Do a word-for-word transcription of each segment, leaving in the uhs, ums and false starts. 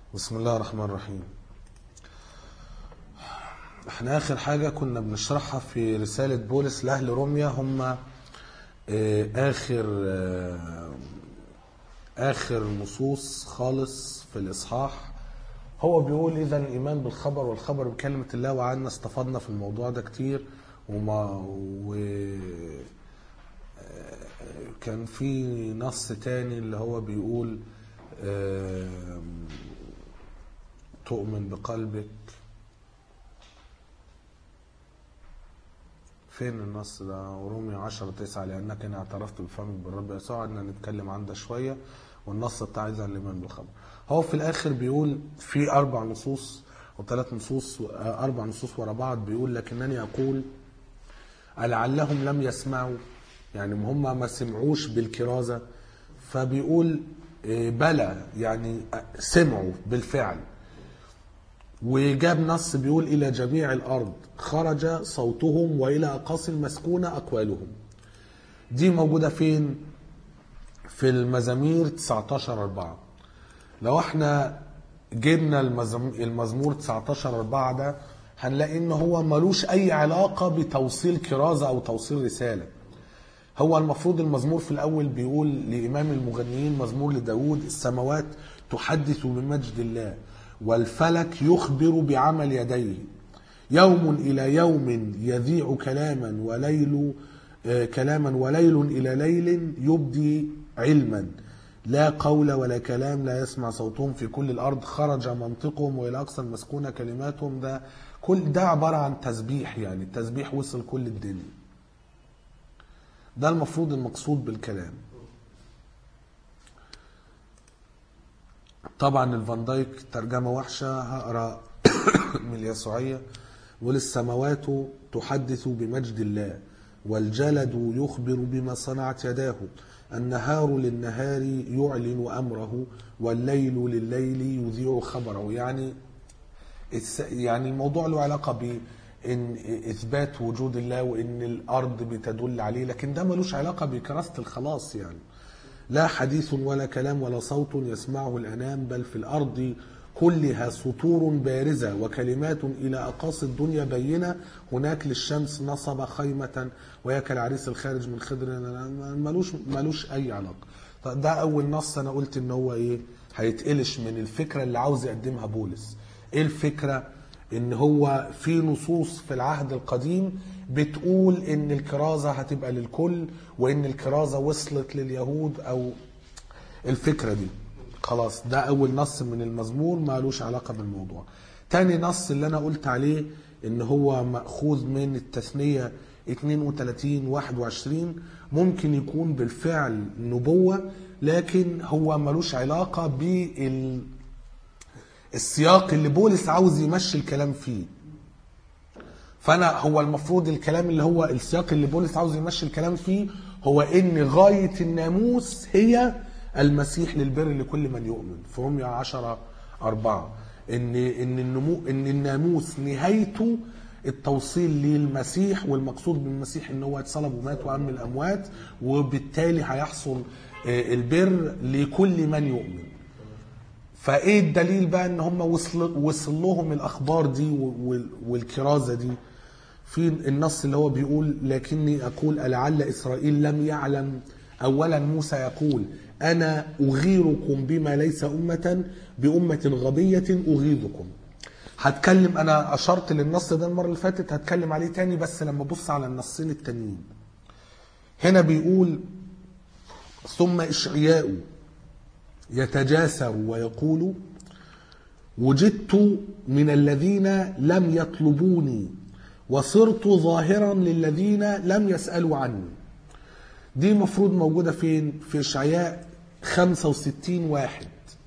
بسم الله الرحمن الرحيم. احنا اخر حاجة كنا بنشرحها في رسالة بولس لأهل روميا هم اخر اخر نصوص خالص في الاصحاح. هو بيقول اذا الايمان بالخبر والخبر بكلمة الله، وعنا استفدنا في الموضوع ده كتير. وما و كان في نص تاني اللي هو بيقول تؤمن بقلبك. فين النص ده؟ رومية عشرة تسعة لأنك إن اعترفت بفمك بالرب يسوع. إن نتكلم عن ده شوية. والنص بتاع إذا الإيمان بالخبر هو في الآخر بيقول في أربع نصوص أو ثلاث نصوص أربع نصوص ورا بعض بيقول لكنني أقول لعلهم لم يسمعوا، يعني هم ما سمعوش بالكرازة. فبيقول بلى يعني سمعوا بالفعل. وجاب نص بيقول إلى جميع الأرض خرج صوتهم وإلى أقاصي المسكونة أقوالهم. دي موجودة فين؟ في المزامير تسعتاشر أربعة. لو احنا جبنا المزمور تسعتاشر أربعة ده هنلاقي إنه هو ملوش أي علاقة بتوصيل كرازة أو توصيل رسالة. هو المفروض المزمور في الأول بيقول لإمام المغنيين مزمور لداود: السماوات تحدث بمجد الله والفلك يخبر بعمل يديه. يوم إلى يوم يذيع كلاما وليل كلاما وليل إلى ليل يبدي علما. لا قول ولا كلام لا يسمع صوتهم في كل الأرض. خرج منطقهم وإلى أقصى المسكونة كلماتهم. ده كل ده عبارة عن تسبيح، يعني التسبيح وصل كل الدنيا. ده المفروض المقصود بالكلام. طبعا الفان دايك ترجمة وحشة، هقرأ من اليسوعية: وللسماوات تحدث بمجد الله والجلد يخبر بما صنعت يداه. النهار للنهار يعلن أمره والليل لليل يذيع خبره. يعني يعني الموضوع له علاقة بإن إثبات وجود الله وإن الأرض بتدل عليه، لكن ده ملوش علاقة بكراسة الخلاص. يعني لا حديث ولا كلام ولا صوت يسمعه الأنام، بل في الأرض كلها سطور بارزة وكلمات إلى أقاصي الدنيا بينة. هناك للشمس نصب خيمة وهي كالعريس الخارج من خضر. ملوش, ملوش أي علاقة. ده أول نص أنا قلت إن هو إيه هيتقلش من الفكرة اللي عاوز يقدمها بولس. إيه الفكرة؟ إن هو في نصوص في العهد القديم بتقول إن الكرازة هتبقى للكل وإن الكرازة وصلت لليهود أو الفكرة دي. خلاص، ده أول نص من المزمور ما لوش علاقة بالموضوع. تاني نص اللي أنا قلت عليه إن هو مأخوذ من التثنية اتنين وتلاتين واحد وعشرين. ممكن يكون بالفعل نبوة، لكن هو ملوش علاقة بالسياق اللي بولس عاوز يمشي الكلام فيه. فأنا هو المفروض الكلام اللي هو السياق اللي بولس عاوز يمشي الكلام فيه هو إن غاية الناموس هي المسيح للبر لكل من يؤمن. في رومية عشرة أربعة إن إن النمو إن الناموس نهايته التوصيل للمسيح، والمقصود بالمسيح إن هو اتصلب ومات وقام من الأموات، وبالتالي هيحصل البر لكل من يؤمن. فإيه الدليل بقى إن هم وصل وصل لهم الأخبار دي والكرازة دي؟ في النص اللي هو بيقول: لكني أقول لعل إسرائيل لم يعلم. أولا موسى يقول: أنا أغيركم بما ليس أمة بأمة غبية أغيظكم. هتكلم، أنا أشرت للنص ده المرة اللي فاتت، هتكلم عليه تاني بس لما بص على النصين التانيين. هنا بيقول: ثم إشعياء يتجاسر ويقول: وجدت من الذين لم يطلبوني وصرت ظاهرا للذين لم يسألوا عني. دي مفروض موجودة فين؟ في إشعياء خمسة وستين واحد.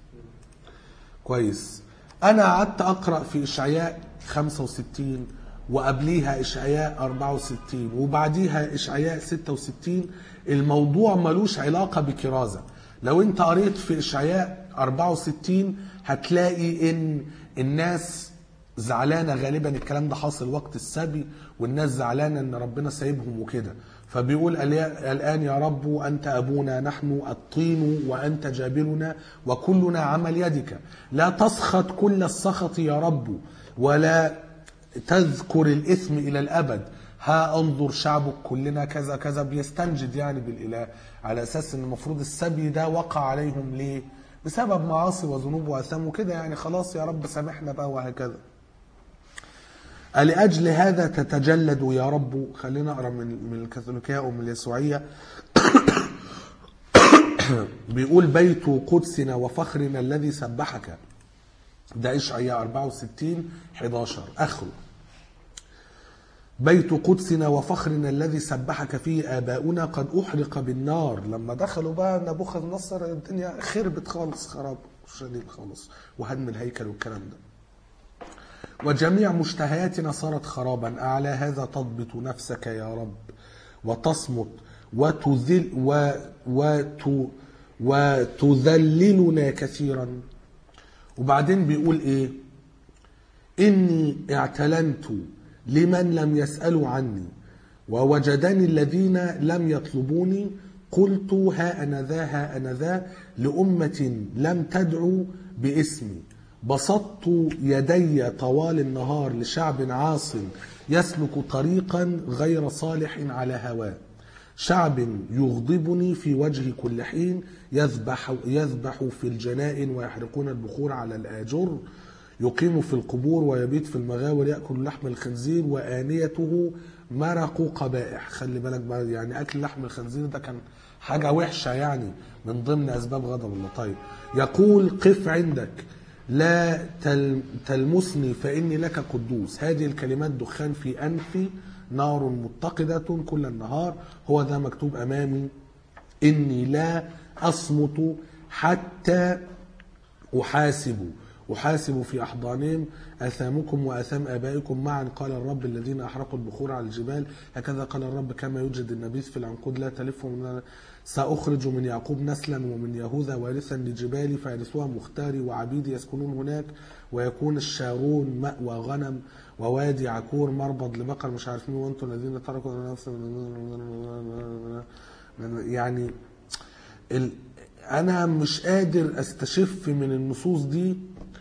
كويس. أنا قعدت أقرأ في إشعياء خمسة وستين وقبليها إشعياء أربعة وستين وبعديها إشعياء ستة وستين. الموضوع ملوش علاقة بكرازة. لو أنت قريت في إشعياء أربعة وستين هتلاقي إن الناس زعلانة، غالبا الكلام ده حاصل وقت السبي، والناس زعلانة إن ربنا سايبهم وكده. فبيقول الآن يا رب أنت أبونا، نحن الطين وأنت جابرنا وكلنا عمل يدك، لا تسخط كل السخط يا رب ولا تذكر الإثم إلى الأبد. ها انظر شعبك كلنا كذا كذا، بيستنجد يعني بالإله على أساس أن المفروض السبي ده وقع عليهم ليه؟ بسبب معاصي وذنوب وأثام وكده، يعني خلاص يا رب سامحنا بقى وهكذا. لأجل هذا تتجلد يا رب. خلينا أقرأ من من الكاثوليكية أو من اليسوعية. بيقول بيت قدسنا وفخرنا الذي سبحك. ده إشعياء أربعة وستين أحد عشر آخره. بيت قدسنا وفخرنا الذي سبحك فيه آباؤنا قد أحرق بالنار. لما دخلوا بقى نبوخذ نصر الدنيا خربت خالص، خراب شديد خالص، وهدم الهيكل والكلام ده. وجميع مشتهياتنا صارت خرابا. أعلى هذا تضبط نفسك يا رب وتصمت وتذل و وت وتذللنا كثيرا. وبعدين بيقول إيه؟ إني اعتلنت لمن لم يسألوا عني ووجدني الذين لم يطلبوني. قلت ها أنا ذا ها أنا ذا لأمة لم تدعو باسمي. بسطت يدي طوال النهار لشعب عاص يسلك طريقا غير صالح على هواه. شعب يغضبني في وجهي كل حين، يذبح يذبح في الجنائن ويحرقون البخور على الآجر. يقيم في القبور ويبيت في المغاور، يأكل لحم الخنزير وآنيته مرق قبائح. خلي بالك بقى، يعني أكل لحم الخنزير ده كان حاجة وحشة يعني من ضمن أسباب غضب الله. طيب يقول قف عندك لا تلمسني فإني لك قدوس. هذه الكلمات دخان في أنفي، نار متقدة كل النهار. هو ذا مكتوب أمامي إني لا أصمت حتى أحاسب أحاسب في أحضانهم أثامكم وأثام آبائكم معا، قال الرب الذين أحرقوا البخور على الجبال. هكذا قال الرب كما يوجد النبيذ في العنقود لا تلف من سأخرج من يعقوب نسلا ومن يهوذا وارثا لجبالي فيرثوها مختاري وعبيدي يسكنون هناك، ويكون الشارون مأوى غنم ووادي عكور مربض لبقر مش عارفين وانتم الذين تركوا يعني ال... أنا مش قادر أستشف من النصوص دي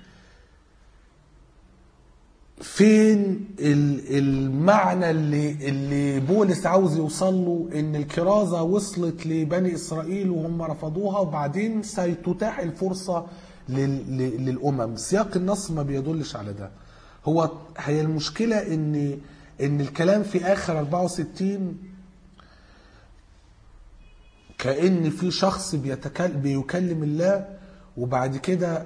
فين المعنى اللي اللي بولس عاوز يوصل له، ان الكرازة وصلت لبني اسرائيل وهم رفضوها وبعدين سيتتاح الفرصة للامم. سياق النص ما بيدلش على ده. هو هي المشكلة ان ان الكلام في اخر أربعة وستين كأن في شخص بيتكلم بيكلم الله، وبعد كده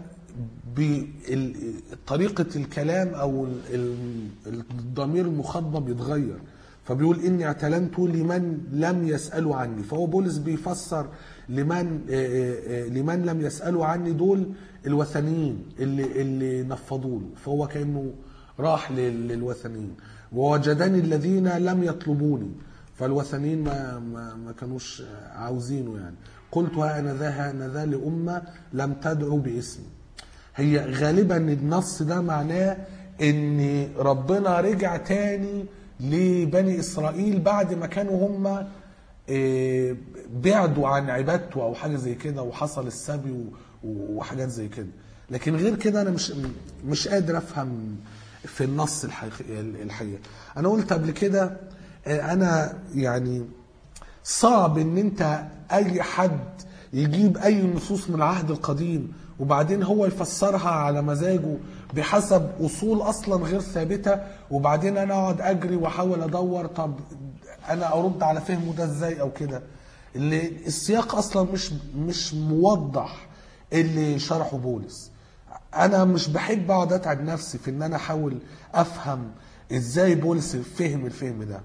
بطريقة الكلام أو الضمير المخاطب يتغير. فبيقول إني اعتلنت لمن لم يسألوا عني. فهو بولس بيفسر لمن لمن لم يسألوا عني دول الوثنيين اللي اللي نفضوا له، فهو كأنه راح للوثنيين. ووجدني الذين لم يطلبوني، فالوثنيين ما ما ما كانوش عاوزينه يعني. قلت ها أنا ذا ها أنا ذا لأمة لم تدعو باسمي. هي غالبا النص ده معناه ان ربنا رجع تاني لبني اسرائيل بعد ما كانوا هم بعدوا عن عبادته او حاجه زي كده، وحصل السبي وحاجات زي كده. لكن غير كده انا مش مش قادر افهم في النص الحقيقه. انا قلت قبل كده انا يعني صعب ان انت اي حد يجيب اي نصوص من العهد القديم وبعدين هو يفسرها على مزاجه بحسب أصول أصلا غير ثابتة، وبعدين أنا أقعد أجري وأحاول أدور طب أنا أرد على فهمه ده إزاي أو كده. اللي السياق أصلا مش مش موضح اللي شرحه بولس. أنا مش بحب أقعد أتعب نفسي في إن أنا أحاول أفهم إزاي بولس فهم الفهم ده.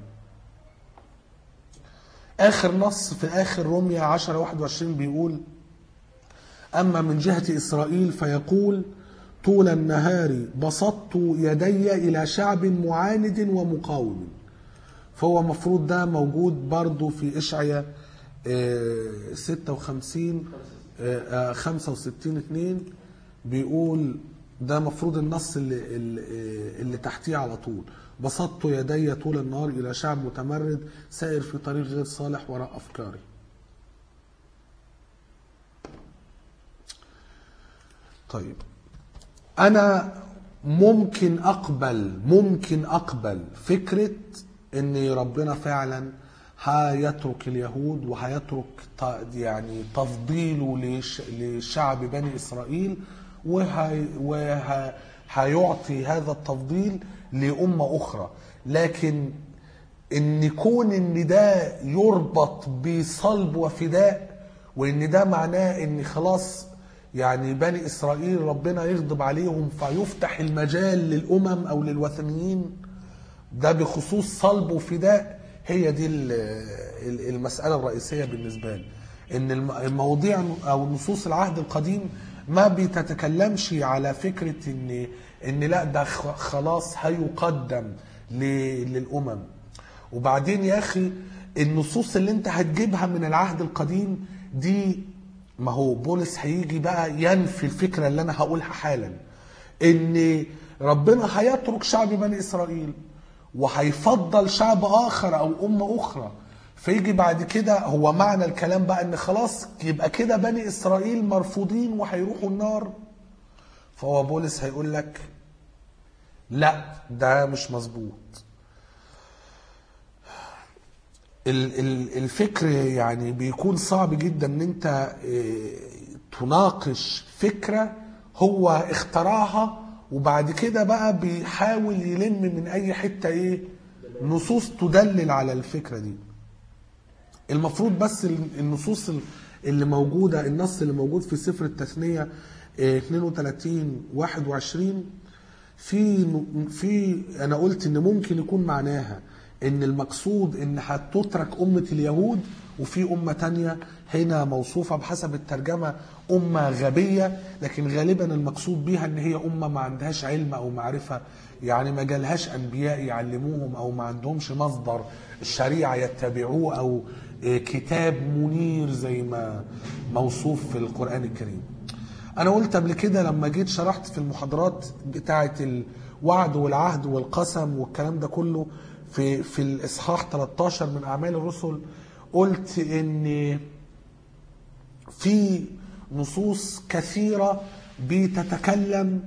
آخر نص في آخر رومية عشرة واحد وعشرين بيقول أما من جهة إسرائيل فيقول طول النهار بسطت يدي إلى شعب معاند ومقاوم. فهو مفروض ده موجود برضو في إشعياء ستة وخمسين خمسة وستين اثنين بيقول ده مفروض النص اللي, اللي تحتيه على طول. بسطت يدي طول النهار إلى شعب متمرد سائر في طريق غير صالح وراء أفكاري. طيب أنا ممكن أقبل ممكن أقبل فكرة إن ربنا فعلا هيترك اليهود وهيترك يعني تفضيله لشعب بني إسرائيل وهيعطي هذا التفضيل لأمة أخرى، لكن إن يكون إن ده يربط بصلب وفداء وإن ده معناه إن خلاص يعني بني إسرائيل ربنا يغضب عليهم فيفتح المجال للأمم أو للوثنيين، ده بخصوص صلب وفداء، هي دي المسألة الرئيسية بالنسبة لي. إن المواضيع أو نصوص العهد القديم ما بتتكلمش على فكرة إن إن لا ده خلاص هيقدم للأمم. وبعدين يا أخي النصوص اللي أنت هتجيبها من العهد القديم دي، ما هو بولس هيجي بقى ينفي الفكرة اللي أنا هقولها حالا، إن ربنا هيترك شعب بني إسرائيل وهيفضل شعب آخر أو أمة أخرى، فيجي بعد كده هو معنى الكلام بقى إن خلاص يبقى كده بني إسرائيل مرفوضين وهيروحوا النار. فهو بولس هيقول لك لا ده مش مظبوط. الفكر يعني بيكون صعب جدا ان انت تناقش فكرة هو اخترعها وبعد كده بقى بيحاول يلم من اي حتة ايه نصوص تدلل على الفكرة دي. المفروض بس النصوص اللي موجودة، النص اللي موجود في سفر التثنية اثنين وثلاثين واحد وعشرين، في في انا قلت ان ممكن يكون معناها ان المقصود ان هتترك امة اليهود، وفي امة تانية هنا موصوفة بحسب الترجمة امة غبية، لكن غالبا المقصود بيها ان هي امة ما عندهاش علم او معرفة، يعني ما جالهاش انبياء يعلموهم او ما عندهمش مصدر الشريعة يتبعوه او كتاب منير زي ما موصوف في القرآن الكريم. انا قلت قبل كده لما جيت شرحت في المحاضرات بتاعة الوعد والعهد والقسم والكلام ده كله في في الاصحاح ثلاثة عشر من اعمال الرسل، قلت ان في نصوص كثيرة بتتكلم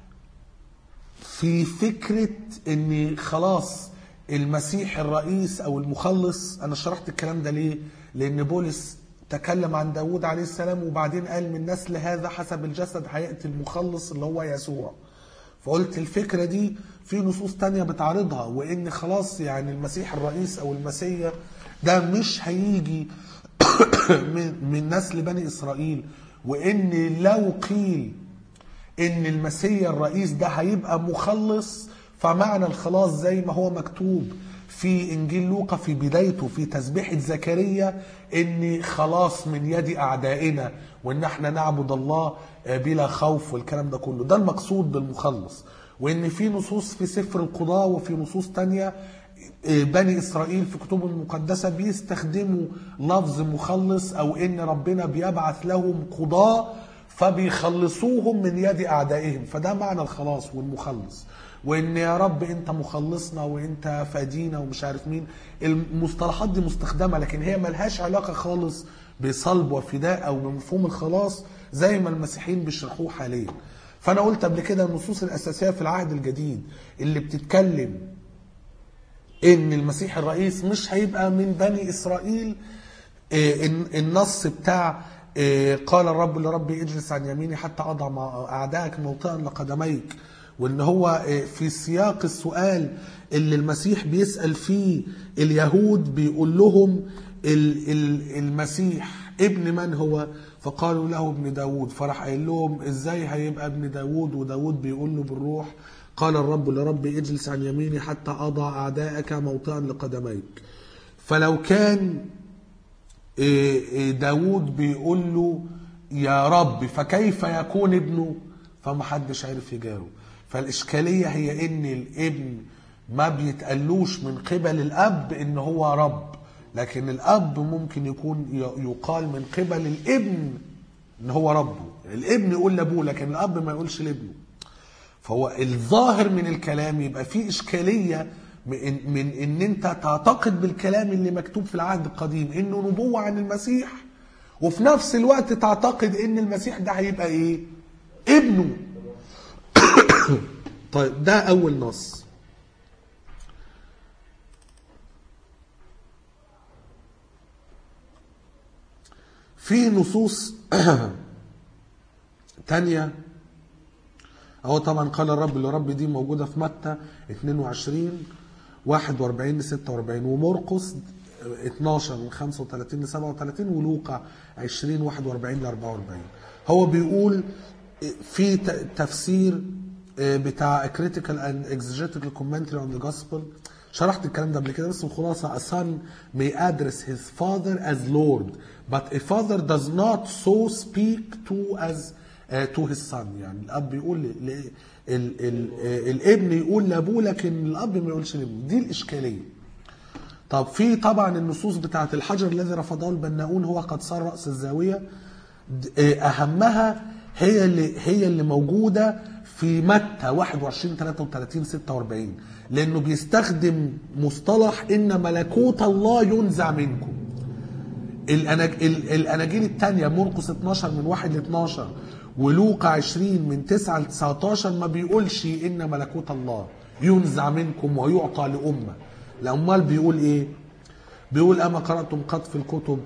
في فكرة ان خلاص المسيح الرئيس او المخلص. انا شرحت الكلام ده ليه؟ لان بولس تكلم عن داود عليه السلام وبعدين قال من نسل هذا حسب الجسد هيأتي المخلص اللي هو يسوع. فقلت الفكرة دي في نصوص تانية بتعرضها، وان خلاص يعني المسيح الرئيس او المسيح ده مش هيجي من نسل بني اسرائيل، وان لو قيل ان المسيح الرئيس ده هيبقى مخلص فمعنى الخلاص زي ما هو مكتوب في انجيل لوقا في بدايته في تسبيحة زكريا ان خلاص من يد اعدائنا وان احنا نعبد الله بلا خوف والكلام ده كله، ده المقصود بالمخلص. وان في نصوص في سفر القضاء وفي نصوص تانية بني اسرائيل في كتبهم المقدسة بيستخدموا لفظ مخلص، او ان ربنا بيبعث لهم قضاء فبيخلصوهم من يد اعدائهم، فده معنى الخلاص والمخلص. وان يا رب انت مخلصنا وانت فادينا ومش عارف مين، المصطلحات دي مستخدمة لكن هي ملهاش علاقة خالص بصلب وفداء او بمفهوم الخلاص زي ما المسيحيين بيشرحوه حاليا. فانا قلت قبل كده النصوص الاساسية في العهد الجديد اللي بتتكلم ان المسيح الرئيس مش هيبقى من بني اسرائيل، النص بتاع قال الرب لربي اجلس عن يميني حتى اضع اعدائك موطئا لقدميك، وان هو في سياق السؤال اللي المسيح بيسأل فيه اليهود بيقول لهم المسيح ابن من هو؟ فقالوا له ابن داود، فراح قايل لهم ازاي هيبقى ابن داود وداود بيقول له بالروح قال الرب لربي اجلس عن يميني حتى اضع اعدائك موطئا لقدميك. فلو كان داود بيقول له يا رب فكيف يكون ابنه؟ فمحدش عارف يجاوب. فالإشكالية هي إن الابن ما بيتقلوش من قبل الأب إن هو رب، لكن الأب ممكن يكون يقال من قبل الابن إن هو ربه. الابن يقول لأبوه لكن الأب ما يقولش لابنه. فهو الظاهر من الكلام يبقى فيه إشكالية من, من ان انت تعتقد بالكلام اللي مكتوب في العهد القديم انه نبوة عن المسيح، وفي نفس الوقت تعتقد ان المسيح ده هيبقى ايه؟ ابنه. طيب ده اول نص. في نصوص تانية اهو طبعا قال الرب لرب دي موجودة في متى اثنين وعشرين واحد وأربعين لستة وأربعين، ومرقس اتناشر من خمسة وثلاثين لسبعة وثلاثين، ولوقا عشرين واحد وأربعين لأربعة وأربعين. هو بيقول في تفسير بتاع critical and exegetical commentary on the gospel، شرحت الكلام ده قبل كده بس الخلاصة: a son may address his father as Lord but a father does not so speak to as uh, to his son. يعني الأب يقول ل... ل... ال... ال... الابن يقول لأبوه لكن الأب ما يقولش لابنه. دي الإشكالية. طب في طبعا النصوص بتاعت الحجر الذي رفضه البناؤون هو قد صار رأس الزاوية، أهمها هي اللي هي اللي موجودة في متى واحد وعشرين ثلاثة وثلاثين ستة وأربعين، لأنه بيستخدم مصطلح إن ملكوت الله ينزع منكم. الأناجيل الثانية مرقس اتناشر من واحد ل اتناشر ولوقا عشرين من تسعة ل تسعتاشر ما بيقولش إن ملكوت الله ينزع منكم ويعطى لأمة. الأمال بيقول إيه؟ بيقول أما قرأتم قد في الكتب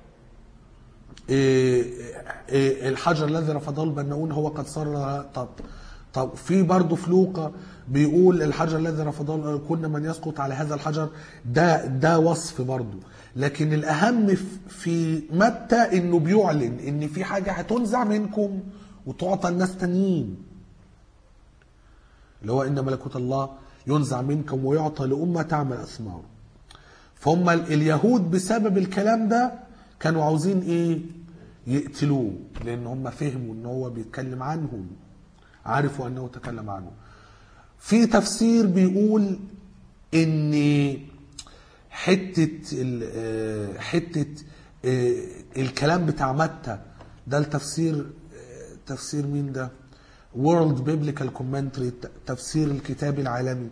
إيه إيه الحجر الذي رفضه البناؤون هو قد صار. طب طب في برضه في لوقا بيقول الحجر الذي رفضه كنا من يسقط على هذا الحجر. ده ده وصف برضه، لكن الأهم في متى إنه بيعلن إن في حاجة هتنزع منكم وتعطى الناس تانيين، اللي هو إن ملكوت الله ينزع منكم ويعطى لأمة تعمل أثمار. فهم اليهود بسبب الكلام ده كانوا عاوزين إيه؟ يقتلوه، لأن هم فهموا إن هو بيتكلم عنهم، عرفوا أنه تكلم عنه. في تفسير بيقول إن حتة حتة الكلام بتاع متى ده التفسير، تفسير مين ده؟ World Biblical Commentary، تفسير الكتاب العالمي.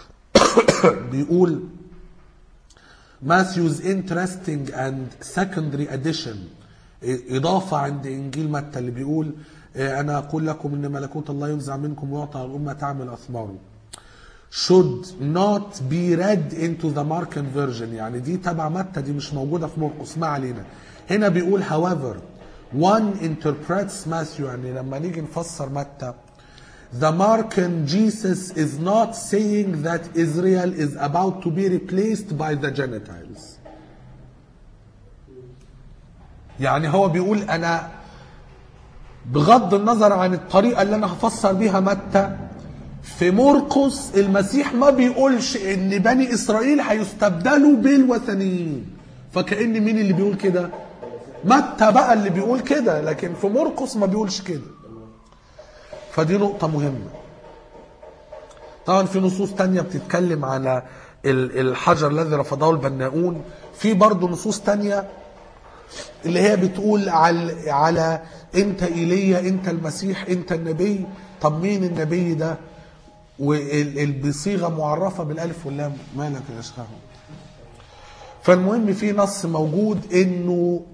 بيقول Matthew's interesting and secondary addition، إضافة عند إنجيل متى اللي بيقول أنا أقول لكم إن ملكوت الله ينزع منكم ويعطى الأمة تعمل أثماره، should not be read into the Markan version. يعني دي تبع متى، دي مش موجودة في مرقس، ما علينا. هنا بيقول however one interprets Matthew، يعني لما نيجي نفسر متى the Markan Jesus is not saying that Israel is about to be replaced by the Gentiles. يعني هو بيقول أنا بغض النظر عن الطريقة اللي أنا هفسر بيها متى، في مرقس المسيح ما بيقولش إن بني إسرائيل هيستبدلوا بالوثنيين. فكأن مين اللي بيقول كده؟ متى بقى اللي بيقول كده، لكن في مرقس ما بيقولش كده. فدي نقطة مهمة. طبعا في نصوص تانية بتتكلم على الحجر الذي رفضه البناؤون. في برضو نصوص تانية اللي هي بتقول على على انت ايليا، انت المسيح، انت النبي. طب مين النبي ده؟ وبصيغه معرفه بالالف واللام. مالك يا شيخ؟ فالمهم في نص موجود انه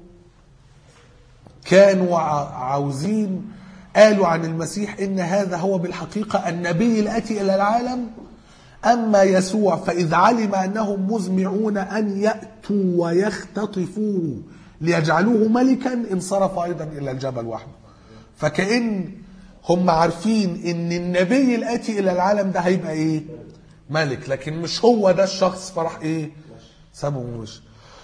كانوا عاوزين، قالوا عن المسيح ان هذا هو بالحقيقه النبي الاتي الى العالم، اما يسوع فاذ علم انهم مزمعون ان ياتوا ويختطفوه ليجعلوه ملكا انصرف ايضا الى الجبل وحده. فكأن هم عارفين ان النبي الاتي الى العالم ده هيبقى ايه؟ ملك، لكن مش هو ده الشخص. فرح ايه؟ سابه ومشي.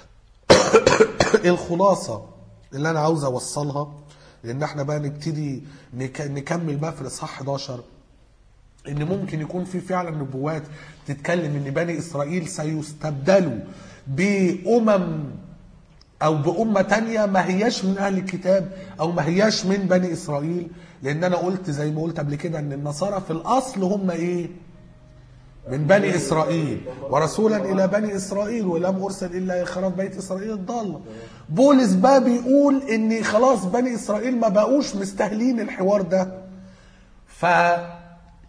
الخلاصه اللي انا عاوز اوصلها، لان احنا بقى نبتدي نكمل بقى في الاصحاح حداشر، ان ممكن يكون في فعلا نبوات تتكلم ان بني اسرائيل سيستبدلوا بامم او بامه تانية ما هياش من اهل الكتاب او ما هياش من بني اسرائيل. لان انا قلت زي ما قلت قبل كده ان النصارى في الاصل هم ايه؟ من بني اسرائيل، ورسولا الى بني اسرائيل ولم ارسل الا لخراب بيت اسرائيل الضاله. بولس بقى بيقول ان خلاص بني اسرائيل ما بقوش مستاهلين الحوار ده، ف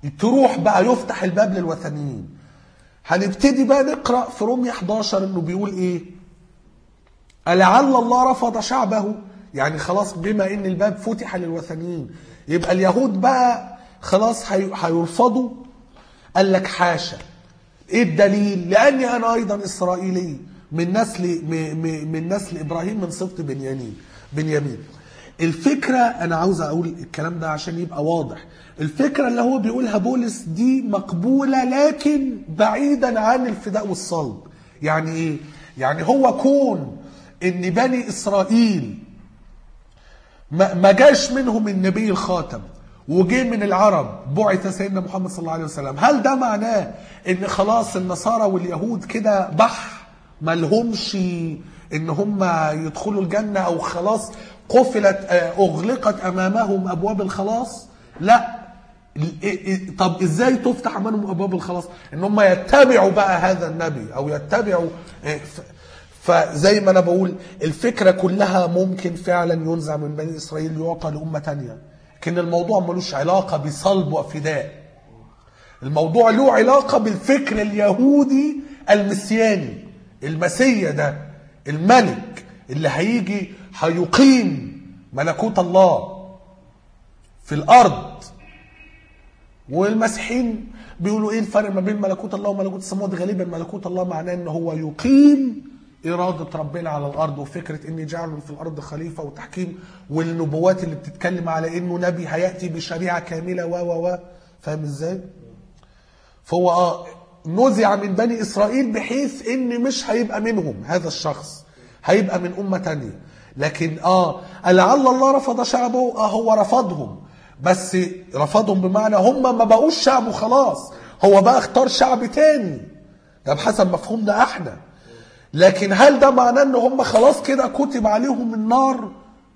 تروح بقى يفتح الباب للوثنيين. هنبتدي بقى نقرأ في رومية احداشر انه بيقول ايه؟ ألعل الله رفض شعبه، يعني خلاص بما ان الباب فتح للوثنيين يبقى اليهود بقى خلاص هيرفضوا. قال لك حاشا. ايه الدليل؟ لاني انا ايضا اسرائيلي من نسل من نسل ابراهيم من سبط بنيامين بنيامين الفكره انا عاوز اقول الكلام ده عشان يبقى واضح. الفكره اللي هو بيقولها بولس دي مقبوله لكن بعيدا عن الفداء والصلب. يعني ايه؟ يعني هو كون ان بني اسرائيل ما جاش منهم النبي الخاتم وجه من العرب بعث سيدنا محمد صلى الله عليه وسلم، هل ده معناه ان خلاص النصارى واليهود كده بح ما لهمش ان هم يدخلوا الجنة او خلاص قفلت اغلقت امامهم ابواب الخلاص؟ لا. طب ازاي تفتح امامهم ابواب الخلاص؟ ان هم يتبعوا بقى هذا النبي او يتبعوا. فزي ما انا بقول الفكرة كلها ممكن فعلا ينزع من بني اسرائيل يعطى لأمة تانية، لكن الموضوع ملوش علاقة بصلب وفداء. الموضوع له علاقة بالفكر اليهودي المسياني. المسيا ده الملك اللي هيجي هيقيم ملكوت الله في الأرض. والمسيحيين بيقولوا ايه الفرق ما بين ملكوت الله وملكوت السماوات؟ غالبا ملكوت الله معناه ان هو يقيم إرادة ربنا على الأرض، وفكرة إني جعل في الأرض خليفة وتحكيم، والنبوات اللي بتتكلم على إنه نبي هيأتي بشريعة كاملة و و و فاهم إزاي؟ فهو آه نزع من بني إسرائيل بحيث إن مش هيبقى منهم هذا الشخص، هيبقى من أمة تانية. لكن آه لعل الله رفض شعبه، آه هو رفضهم، بس رفضهم بمعنى هم ما بقوش شعبه خلاص، هو بقى اختار شعب تاني، ده بحسب مفهومنا احنا. لكن هل ده معناه ان هم خلاص كده كتب عليهم النار؟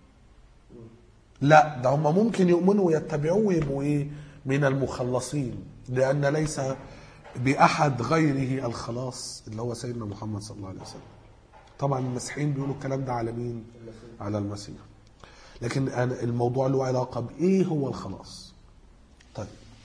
لا، ده هم ممكن يؤمنوا ويتبعوه ويبقوا ايه من المخلصين، لان ليس باحد غيره الخلاص اللي هو سيدنا محمد صلى الله عليه وسلم. طبعا المسيحيين بيقولوا الكلام ده على مين؟ على المسيح. لكن الموضوع له علاقه بايه هو الخلاص. طيب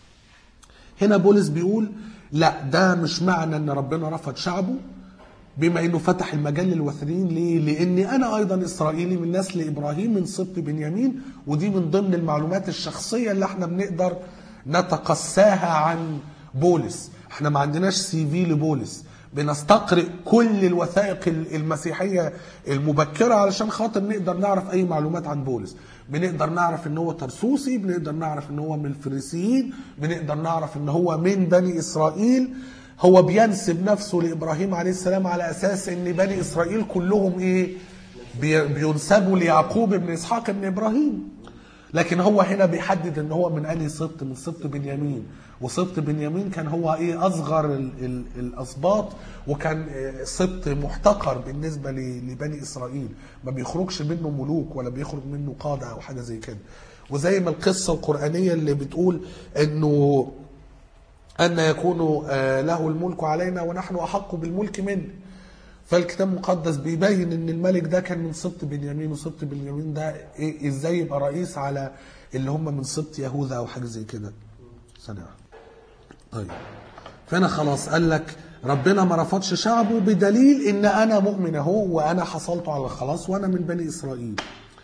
هنا بولس بيقول لا، ده مش معنى ان ربنا رفض شعبه بما انه فتح المجال للوثنيين. ليه؟ لاني انا ايضا اسرائيلي من نسل ابراهيم من سبط بنيامين، ودي من ضمن المعلومات الشخصيه اللي احنا بنقدر نتقصاها عن بولس. احنا ما عندناش سي في لبولس، بنستقرئ كل الوثائق المسيحيه المبكره علشان خاطر نقدر نعرف اي معلومات عن بولس. بنقدر نعرف ان هو ترسوسي، بنقدر نعرف ان هو من الفريسيين، بنقدر نعرف ان هو من بني اسرائيل. هو بينسب نفسه لإبراهيم عليه السلام على أساس أن بني إسرائيل كلهم إيه؟ بينسبوا ليعقوب ابن إسحاق ابن إبراهيم. لكن هو هنا بيحدد أن هو من أنهي سبط؟ من سبط بنيامين. وسبط بنيامين كان هو إيه؟ أصغر الأسباط، وكان سبط محتقر بالنسبة لبني إسرائيل، ما بيخرجش منه ملوك ولا بيخرج منه قادة أو حاجة زي كده. وزي ما القصة القرآنية اللي بتقول أنه أن يكون له الملك علينا ونحن أحق بالملك منه، فالكتاب المقدس بيبين أن الملك ده كان من سبط بنيامين، وسبط بنيامين ده إيه إزاي يبقى رئيس على اللي هم من سبط يهوذا أو حاجة زي كده. سنة. طيب فأنا خلاص قال لك ربنا ما رفضش شعبه بدليل أن أنا مؤمن أهو، وأنا حصلت على الخلاص وأنا من بني إسرائيل.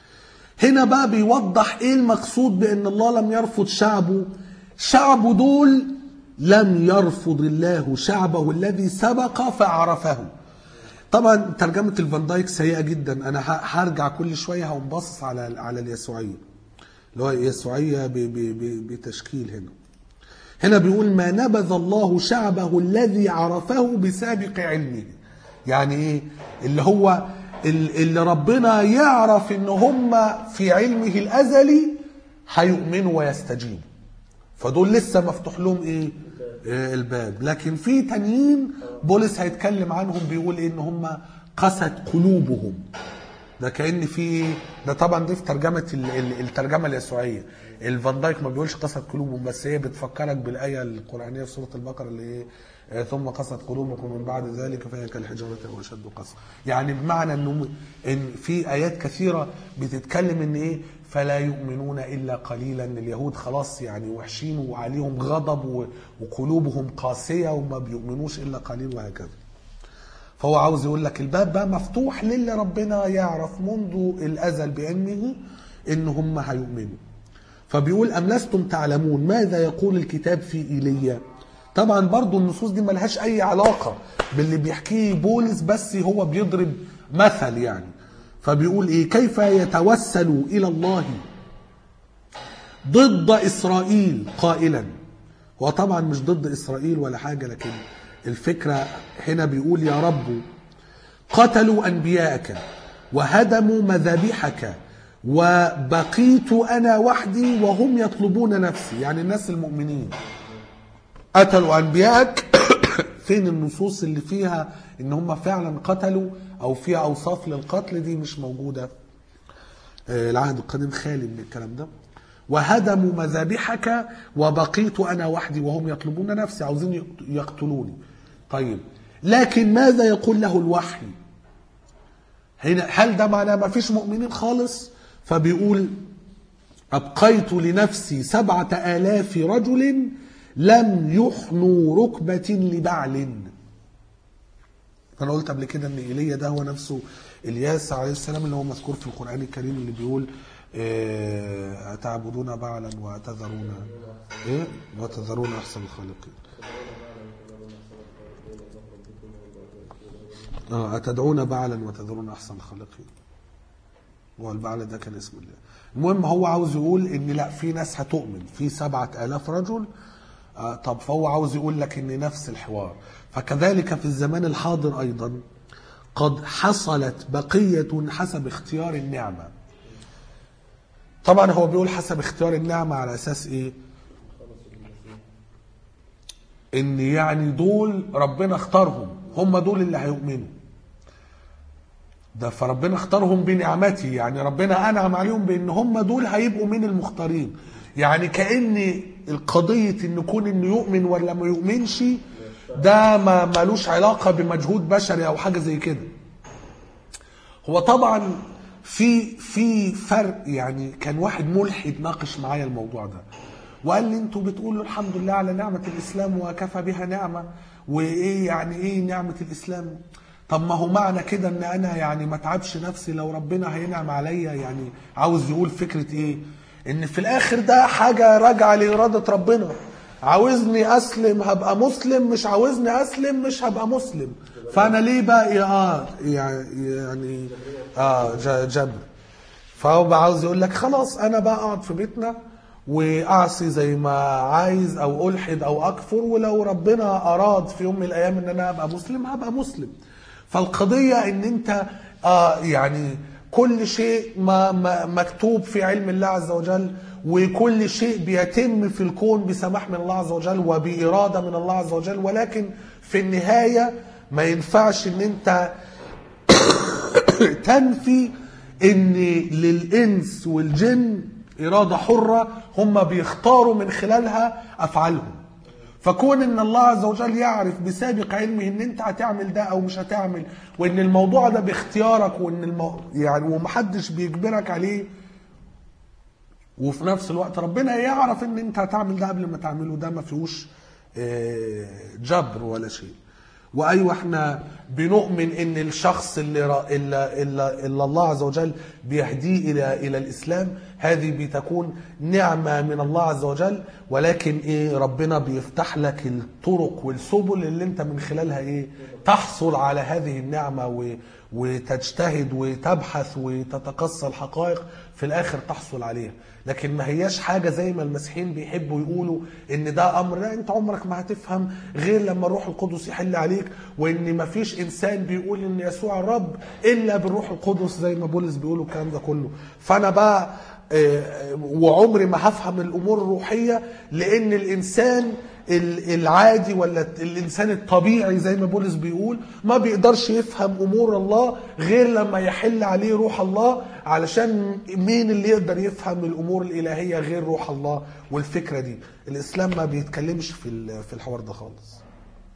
هنا بقى بيوضح إيه المقصود بأن الله لم يرفض شعبه. شعبه دول لم يرفض الله شعبه الذي سبق فعرفه. طبعا ترجمة الفان دايك سيئة جدا، انا هرجع كل شوية هقوم باصص على على اليسوعية اللي هو اليسوعية بتشكيل. هنا هنا بيقول ما نبذ الله شعبه الذي عرفه بسابق علمه. يعني ايه؟ اللي هو اللي ربنا يعرف ان هم في علمه الازلي هيؤمنوا ويستجيبوا، فدول لسه مفتوح لهم ايه؟ الباب. لكن في تانيين بولس هيتكلم عنهم بيقول ايه؟ ان هم قست قلوبهم. ده كأن في ده طبعا دي في ترجمة الترجمة اليسوعية. الفان دايك ما بيقولش قست قلوبهم، بس هي بتفكرك بالآية القرآنية في سورة البقرة اللي ايه؟ ثم قست قلوبكم من بعد ذلك فهي كالحجارة وأشد قسوة. يعني بمعنى انه ان في ايات كثيرة بتتكلم ان ايه فلا يؤمنون الا قليلا، ان اليهود خلاص يعني وحشين وعليهم غضب وقلوبهم قاسية وما بيؤمنوش الا قليل وهكذا. فهو عاوز يقول لك الباب بقى مفتوح للي ربنا يعرف منذ الازل بعلمه ان هم هيؤمنوا. فبيقول أم لستم تعلمون ماذا يقول الكتاب في إيليا. طبعا برضو النصوص دي ملهاش أي علاقة باللي بيحكيه بولس، بس هو بيضرب مثل يعني. فبيقول إيه كيف يتوسل إلى الله ضد إسرائيل قائلا. هو طبعا مش ضد إسرائيل ولا حاجة، لكن الفكرة هنا بيقول يا رب قتلوا أنبياءك وهدموا مذابحك وبقيت أنا وحدي وهم يطلبون نفسي. يعني الناس المؤمنين قتلوا أنبيائك. فين النصوص اللي فيها إن هم فعلا قتلوا أو فيها أوصاف للقتل؟ دي مش موجودة. العهد القديم خالي من الكلام ده. وهدموا مذابحك وبقيت أنا وحدي وهم يطلبون نفسي، عاوزين يقتلوني. طيب لكن ماذا يقول له الوحي هنا؟ هل ده معناه ما فيش مؤمنين خالص؟ فبيقول أبقيت لنفسي سبعة آلاف رجل لم يحنوا ركبة لبعل. أنا قلت قبل كده أن إيليا ده هو نفسه إلياس عليه السلام اللي هو مذكور في القرآن الكريم اللي بيقول أتعبدون بعلا وتذرون إيه وتذرون أحسن الخالقين. آه أتدعون بعلا وتذرون أحسن الخالقين. والبعل ده كان اسم الله. المهم هو عاوز يقول ان لا في ناس هتؤمن في سبعة آلاف رجل. آه طب فهو عاوز يقول لك ان نفس الحوار. فكذلك في الزمان الحاضر ايضا قد حصلت بقية حسب اختيار النعمة. طبعا هو بيقول حسب اختيار النعمة على اساس ايه؟ ان يعني دول ربنا اختارهم، هم دول اللي هيؤمنوا. ده فربنا اختارهم بنعمته، يعني ربنا أنعم عليهم بأن هم دول هيبقوا من المختارين. يعني كأن القضية إن يكون إنه يؤمن ولا ما يؤمنش ده ما مالوش علاقة بمجهود بشري أو حاجة زي كده. هو طبعا في في فرق. يعني كان واحد ملحد ناقش معايا الموضوع ده وقال لي انتوا بتقولوا الحمد لله على نعمة الإسلام وكفى بها نعمة، وإيه يعني إيه نعمة الإسلام؟ طب ما هو معنى كده ان انا يعني ما اتعبش نفسي لو ربنا هينعم عليا. يعني عاوز يقول فكرة ايه؟ ان في الاخر ده حاجة راجعة لإرادة ربنا. عاوزني اسلم هبقى مسلم، مش عاوزني اسلم مش هبقى مسلم. فانا ليه بقى اه يعني اه جبر. فهو عاوز يقول لك خلاص انا بقى اقعد في بيتنا واعصي زي ما عايز او الحد او اكفر، ولو ربنا اراد في يوم من الايام ان انا ابقى مسلم هبقى مسلم. فالقضية ان انت آه يعني كل شيء ما ما مكتوب في علم الله عز وجل، وكل شيء بيتم في الكون بسماح من الله عز وجل وبإرادة من الله عز وجل. ولكن في النهاية ما ينفعش ان انت تنفي ان للإنس والجن إرادة حرة هم بيختاروا من خلالها أفعالهم. فكون ان الله عز وجل يعرف بسابق علمه ان انت هتعمل ده او مش هتعمل، وان الموضوع ده باختيارك، وان المو... يعني ومحدش بيجبرك عليه، وفي نفس الوقت ربنا يعرف ان انت هتعمل ده قبل ما تعمله، ده ما فيهوش جبر ولا شيء. وايوه احنا بنؤمن ان الشخص اللي اللي, اللي, اللي الله عز وجل بيهديه الى الى الاسلام هذه بتكون نعمه من الله عز وجل، ولكن ايه ربنا بيفتح لك الطرق والسبل اللي انت من خلالها ايه تحصل على هذه النعمه وتجتهد وتبحث وتتقصى الحقائق في الاخر تحصل عليها. لكن ما هياش حاجة زي ما المسيحيين بيحبوا يقولوا ان ده امر لا انت عمرك ما هتفهم غير لما الروح القدس يحل عليك، وان ما فيش انسان بيقول ان يسوع الرب الا بالروح القدس زي ما بولس بيقولوا الكلام ده كله. فانا بقى وعمري ما هفهم الامور الروحية، لان الانسان العادي ولا الانسان الطبيعي زي ما بولس بيقول ما بيقدرش يفهم امور الله غير لما يحل عليه روح الله. علشان مين اللي يقدر يفهم الامور الالهيه غير روح الله؟ والفكره دي الاسلام ما بيتكلمش في في الحوار ده خالص.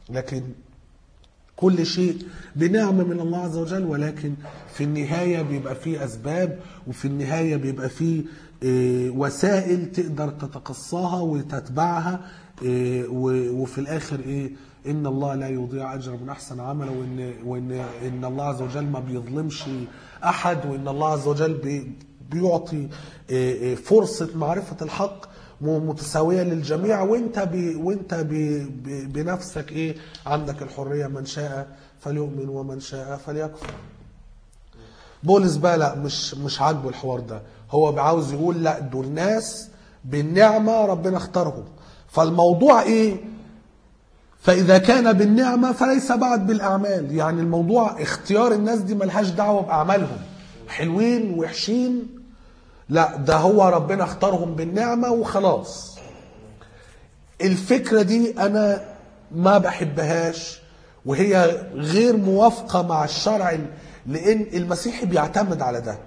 لكن كل شيء بنعمة من الله عز وجل، ولكن في النهاية بيبقى فيه أسباب، وفي النهاية بيبقى فيه وسائل تقدر تتقصاها وتتبعها، وفي الآخر إيه؟ إن الله لا يضيع أجر من أحسن عمل، وإن, وإن إن الله عز وجل ما بيظلمش أحد، وإن الله عز وجل بيعطي فرصة معرفة الحق متساوية للجميع، وانت بي وانت بي بي بنفسك ايه عندك الحرية، من شاء فليؤمن ومن شاء فليكفر. بولس بقى لا، مش مش عاجبه الحوار ده، هو بعاوز يقول لا، دول ناس بالنعمة ربنا اختارهم. فالموضوع ايه؟ فإذا كان بالنعمة فليس بعد بالأعمال. يعني الموضوع اختيار الناس دي ملهاش دعوة بأعمالهم، حلوين وحشين، لا، ده هو ربنا اختارهم بالنعمة وخلاص. الفكرة دي أنا ما بحبهاش، وهي غير موافقة مع الشرع، لأن المسيحي بيعتمد على ده.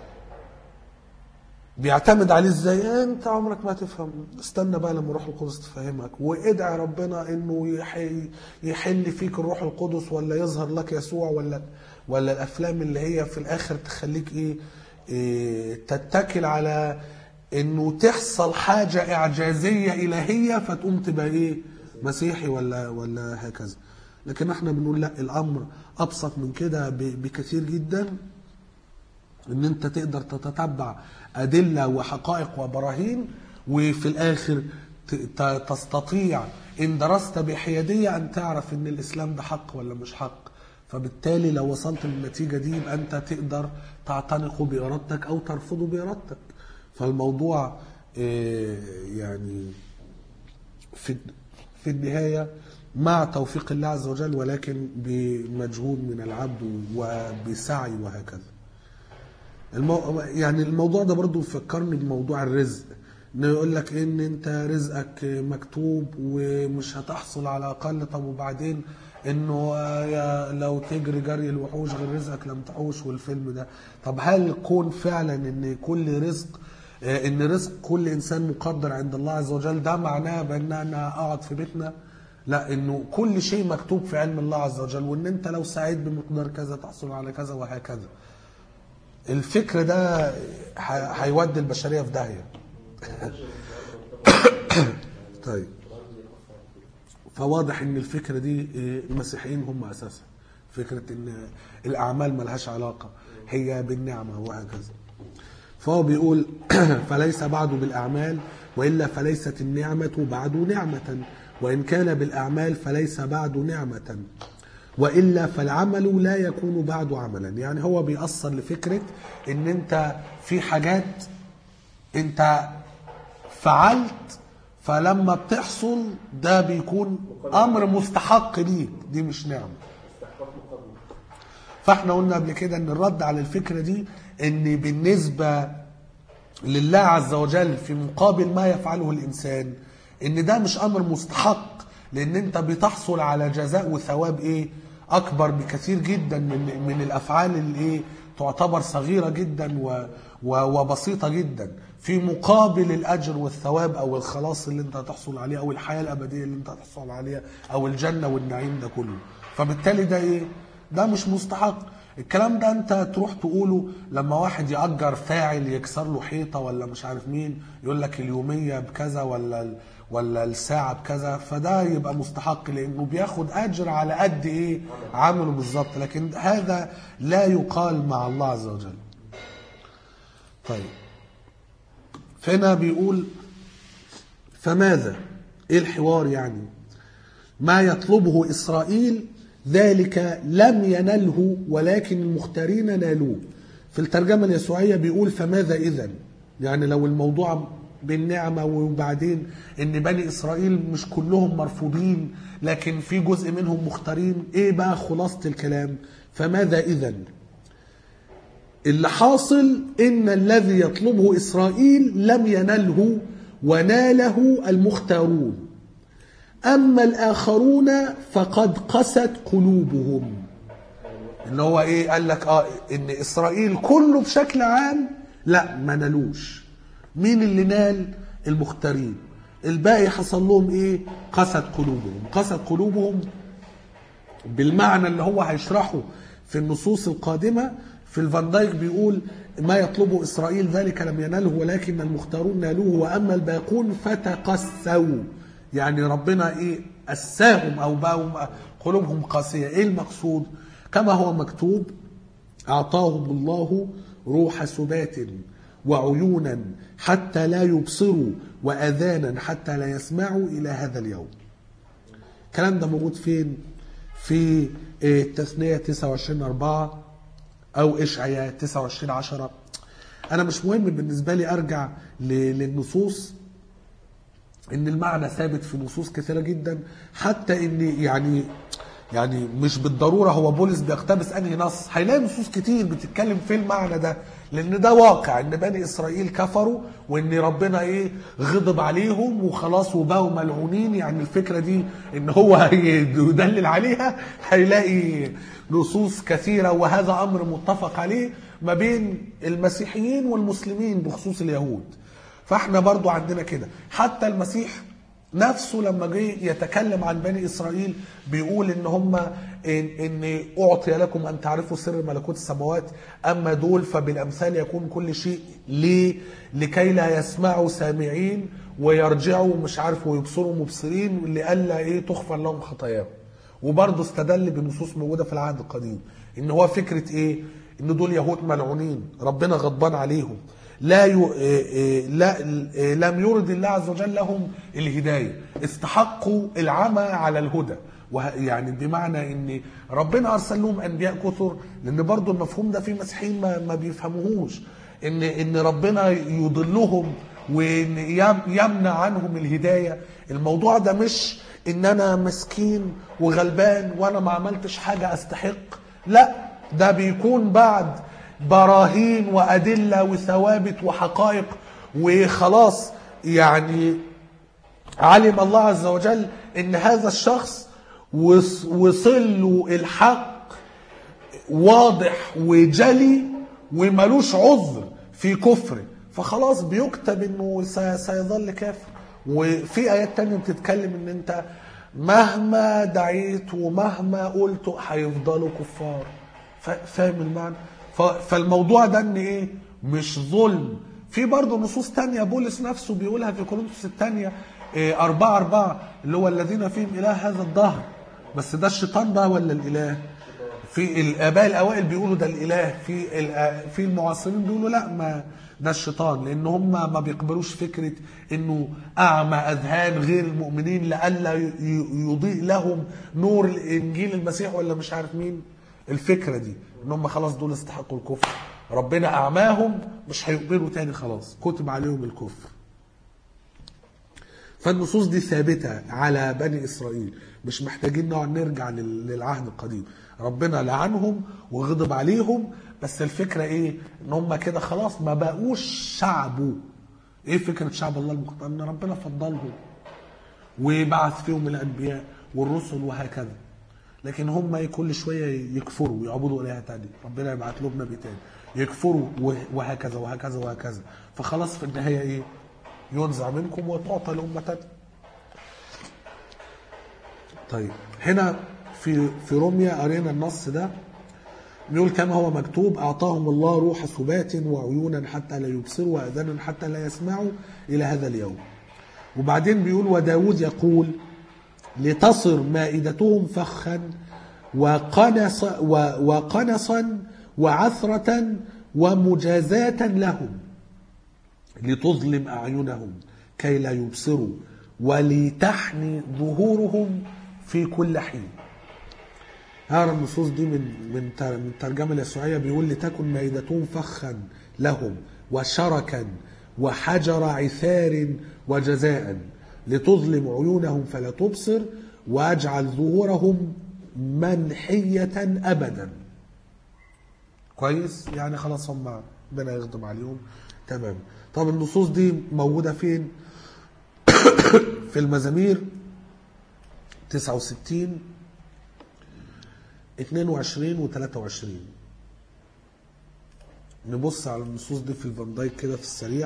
بيعتمد عليه ازاي؟ انت عمرك ما تفهم، استنى بقى لما روح القدس تفهمك، وادعي ربنا انه يحل فيك الروح القدس، ولا يظهر لك يسوع، ولا ولا الافلام اللي هي في الاخر تخليك ايه, إيه تتكل على انه تحصل حاجة اعجازية الهية فتقوم تبقى ايه مسيحي ولا ولا هكذا. لكن احنا بنقول لا، الامر ابسط من كده بكثير جدا، ان انت تقدر تتتبع ادلة وحقائق وبراهين، وفي الاخر تستطيع ان درست بحيادية ان تعرف ان الاسلام ده حق ولا مش حق. فبالتالي لو وصلت للنتيجة دي يبقى انت تقدر تعتنقه بارادتك او ترفضه بارادتك. فالموضوع يعني في في النهاية مع توفيق الله عز وجل، ولكن بمجهود من العبد وبسعي وهكذا. المو... يعني الموضوع ده برضو فكرني بموضوع الرزق، انه يقول لك ان انت رزقك مكتوب ومش هتحصل على اقل. طب وبعدين انه لو تجري جري الوحوش غير رزقك لم تحوش، والفيلم ده. طب هل كون فعلا ان كل رزق ان رزق كل انسان مقدر عند الله عز وجل، ده معناه بان انا اقعد في بيتنا؟ لا، انه كل شيء مكتوب في علم الله عز وجل، وان انت لو سعيت بمقدار كذا تحصل على كذا وهكذا. الفكر ده هيودي البشرية في داهية. طيب، فواضح ان الفكرة دي المسيحيين هم اساسا فكرة ان الاعمال ملهاش علاقة، هي بالنعمة وهكذا. فهو بيقول فليس بعد بالاعمال، وإلا فليست النعمة بعد نعمة، وإن كان بالاعمال فليس بعد نعمة، وإلا فالعمل لا يكون بعد عملا. يعني هو بيأثر لفكرة ان انت في حاجات انت فعلت، فلما بتحصل ده بيكون امر مستحق ليك، دي مش نعمة. فاحنا قلنا قبل كده ان الرد على الفكرة دي ان بالنسبة لله عز وجل في مقابل ما يفعله الانسان، ان ده مش امر مستحق، لان انت بتحصل على جزاء وثواب ايه اكبر بكثير جدا من من الافعال اللي ايه تعتبر صغيرة جدا و وبسيطة جدا، في مقابل الاجر والثواب او الخلاص اللي انت هتحصل عليه، او الحياة الابدية اللي انت هتحصل عليها، او الجنة والنعيم ده كله. فبالتالي ده ايه؟ ده مش مستحق. الكلام ده انت تروح تقوله لما واحد يأجر فاعل يكسر له حيطة ولا مش عارف مين، يقول لك اليومية بكذا ولا ولا الساعة بكذا، فده يبقى مستحق لانه بياخد اجر على قد ايه عمله بالظبط. لكن هذا لا يقال مع الله عز وجل. طيب، فهنا بيقول فماذا؟ ايه الحوار يعني؟ ما يطلبه إسرائيل ذلك لم ينله، ولكن المختارين نالوه. في الترجمة اليسوعية بيقول فماذا إذن؟ يعني لو الموضوع بالنعمة، وبعدين ان بني إسرائيل مش كلهم مرفوضين لكن في جزء منهم مختارين، ايه بقى خلاصة الكلام؟ فماذا إذن؟ اللي حاصل ان الذي يطلبه إسرائيل لم ينله، وناله المختارون، أما الآخرون فقد قست قلوبهم. اللي هو إيه؟ قال لك آه إن إسرائيل كله بشكل عام لا ما نالوش. مين اللي نال؟ المختارين. الباقي حصل لهم إيه؟ قست قلوبهم. قست قلوبهم بالمعنى اللي هو هيشرحه في النصوص القادمة. في الفان دايك بيقول ما يطلبه إسرائيل ذلك لم يناله ولكن المختارون نالوه وأما الباقون فتقسوا. يعني ربنا إيه أساهم أو بقوا قلوبهم قاسية. إيه المقصود؟ كما هو مكتوب أعطاهم الله روح سبات وعيونا حتى لا يبصروا وأذانا حتى لا يسمعوا إلى هذا اليوم. الكلام ده موجود فين؟ في التثنية تسعة وعشرين أربعة أو إشعياء تسعة وعشرين عشرة. أنا مش مهم بالنسبة لي أرجع للنصوص، إن المعنى ثابت في نصوص كثيرة جدا، حتى إن يعني يعني مش بالضرورة هو بولس بيقتبس أنهي نص، هيلاقي نصوص كتير بتتكلم في المعنى ده، لأن ده واقع إن بني إسرائيل كفروا وإن ربنا إيه غضب عليهم وخلاص وبقوا ملعونين. يعني الفكرة دي إن هو يدلل عليها، هيلاقي نصوص كثيرة، وهذا أمر متفق عليه ما بين المسيحيين والمسلمين بخصوص اليهود. فاحنا برضو عندنا كده. حتى المسيح نفسه لما جه يتكلم عن بني إسرائيل بيقول إن هم إن, إن أعطي لكم أن تعرفوا سر ملكوت السماوات، أما دول فبالأمثال يكون كل شيء ليه لكي لا يسمعوا سامعين ويرجعوا مش عارف ويبصروا مبصرين لئلا إيه تغفر لهم خطاياهم. وبرضه استدل بنصوص موجودة في العهد القديم إن هو فكرة إيه؟ إن دول يهود ملعونين ربنا غضبان عليهم، لا ي... لا لم يرد الله عز وجل لهم الهداية، استحقوا العمى على الهدى. يعني بمعنى ان ربنا ارسل لهم انبياء كثر، لان برضو المفهوم ده في مسيحيين ما, ما بيفهموهوش، ان ان ربنا يضلهم وان يمنع عنهم الهداية. الموضوع ده مش ان انا مسكين وغلبان وانا ما عملتش حاجة استحق، لا، ده بيكون بعد براهين وأدلة وثوابت وحقائق وخلاص. يعني علم الله عز وجل ان هذا الشخص وصل له الحق واضح وجلي وملوش عذر في كفره، فخلاص بيكتب انه سيظل كافر. وفي آيات تانية بتتكلم ان انت مهما دعيت ومهما قلت هيفضلوا كفار. فاهم المعنى؟ فالموضوع ده ان ايه مش ظلم. في برضه نصوص تانية بولس نفسه بيقولها في كورنثوس الثانية أربعة أربعة اللي هو الذين فيهم إله هذا الدهر. بس ده الشيطان ده ولا الإله؟ في الآباء الأوائل بيقولوا ده الإله، في في المعاصرين بيقولوا لا، ما ده الشيطان، لأن هم ما بيقبلوش فكرة إنه أعمى أذهان غير المؤمنين لئلا يضيء لهم نور الإنجيل المسيح ولا مش عارف مين. الفكرة دي ان هم خلاص دول استحقوا الكفر، ربنا اعماهم مش هيقبلوا تاني، خلاص كتب عليهم الكفر. فالنصوص دي ثابتة على بني اسرائيل، مش محتاجين نقعد نرجع للعهد القديم. ربنا لعنهم وغضب عليهم، بس الفكرة ايه؟ ان هم كده خلاص ما بقوش شعبه. ايه فكرة شعب الله المختار؟ ان ربنا فضلهم وبعث فيهم الانبياء والرسل وهكذا، لكن هم كل شويه يكفروا ويعبدوا الهه تاني، ربنا يبعت لهم نبي تاني يكفروا وهكذا وهكذا وهكذا. فخلاص في النهايه ايه؟ ينزع منكم وتعطى لامه تانيه. طيب هنا في في روميا قرينا النص ده بيقول كما هو مكتوب اعطاهم الله روح ثبات وعيونا حتى لا يبصروا واذانا حتى لا يسمعوا الى هذا اليوم. وبعدين بيقول وداود يقول لتصر مائدتهم فخا وقنص وقنصا وعثرة ومجازاة لهم لتظلم أعينهم كي لا يبصروا ولتحني ظهورهم في كل حين. هذا النصوص دي من من من الترجمة اليسوعية بيقول لتكن مائدتهم فخا لهم وشركا وحجر عثار وجزاء لتظلم عيونهم فلا تبصر واجعل ظهورهم منحية أبدا. كويس؟ يعني خلاص هم ربنا يغضب عليهم. تمام. طب النصوص دي موجودة فين؟ في المزامير تسعة وستين اثنين وعشرين و ثلاثة وعشرين. نبص على النصوص دي في الفان دايك كده في السريع.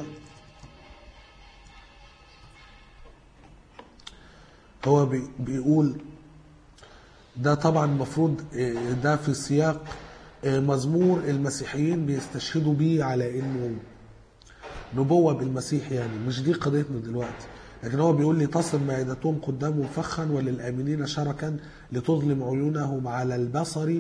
هو بيقول ده طبعا المفروض ده في سياق مزمور المسيحيين بيستشهدوا بيه على انه نبوة بالمسيح، يعني مش دي قضيتنا دلوقتي. لكن هو بيقول لي تصل معدتهم قدامه فخا وللآمنين شركا لتظلم عيونهم على البصر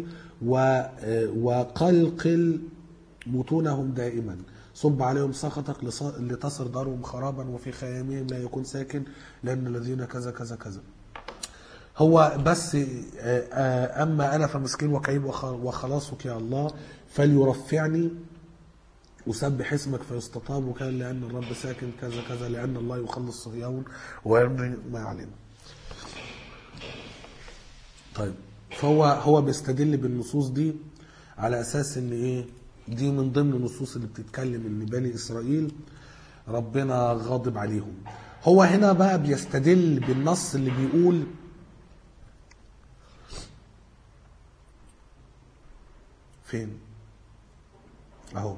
وقلقل بطونهم دائما. صب عليهم سخطك لتصر دارهم خرابا وفي خيامهم لا يكون ساكن لأن الذين كذا كذا كذا. هو بس أما أنا فمسكين وكئيب وخلاصك يا الله فليرفعني وسبح اسمك فيستطاب وكان لأن الرب ساكن كذا كذا لأن الله يخلص صهيون ويرمي ما علينا. طيب فهو هو بيستدل بالنصوص دي على أساس إن إيه دي من ضمن النصوص اللي بتتكلم إن بني إسرائيل ربنا غاضب عليهم. هو هنا بقى بيستدل بالنص اللي بيقول فين اهو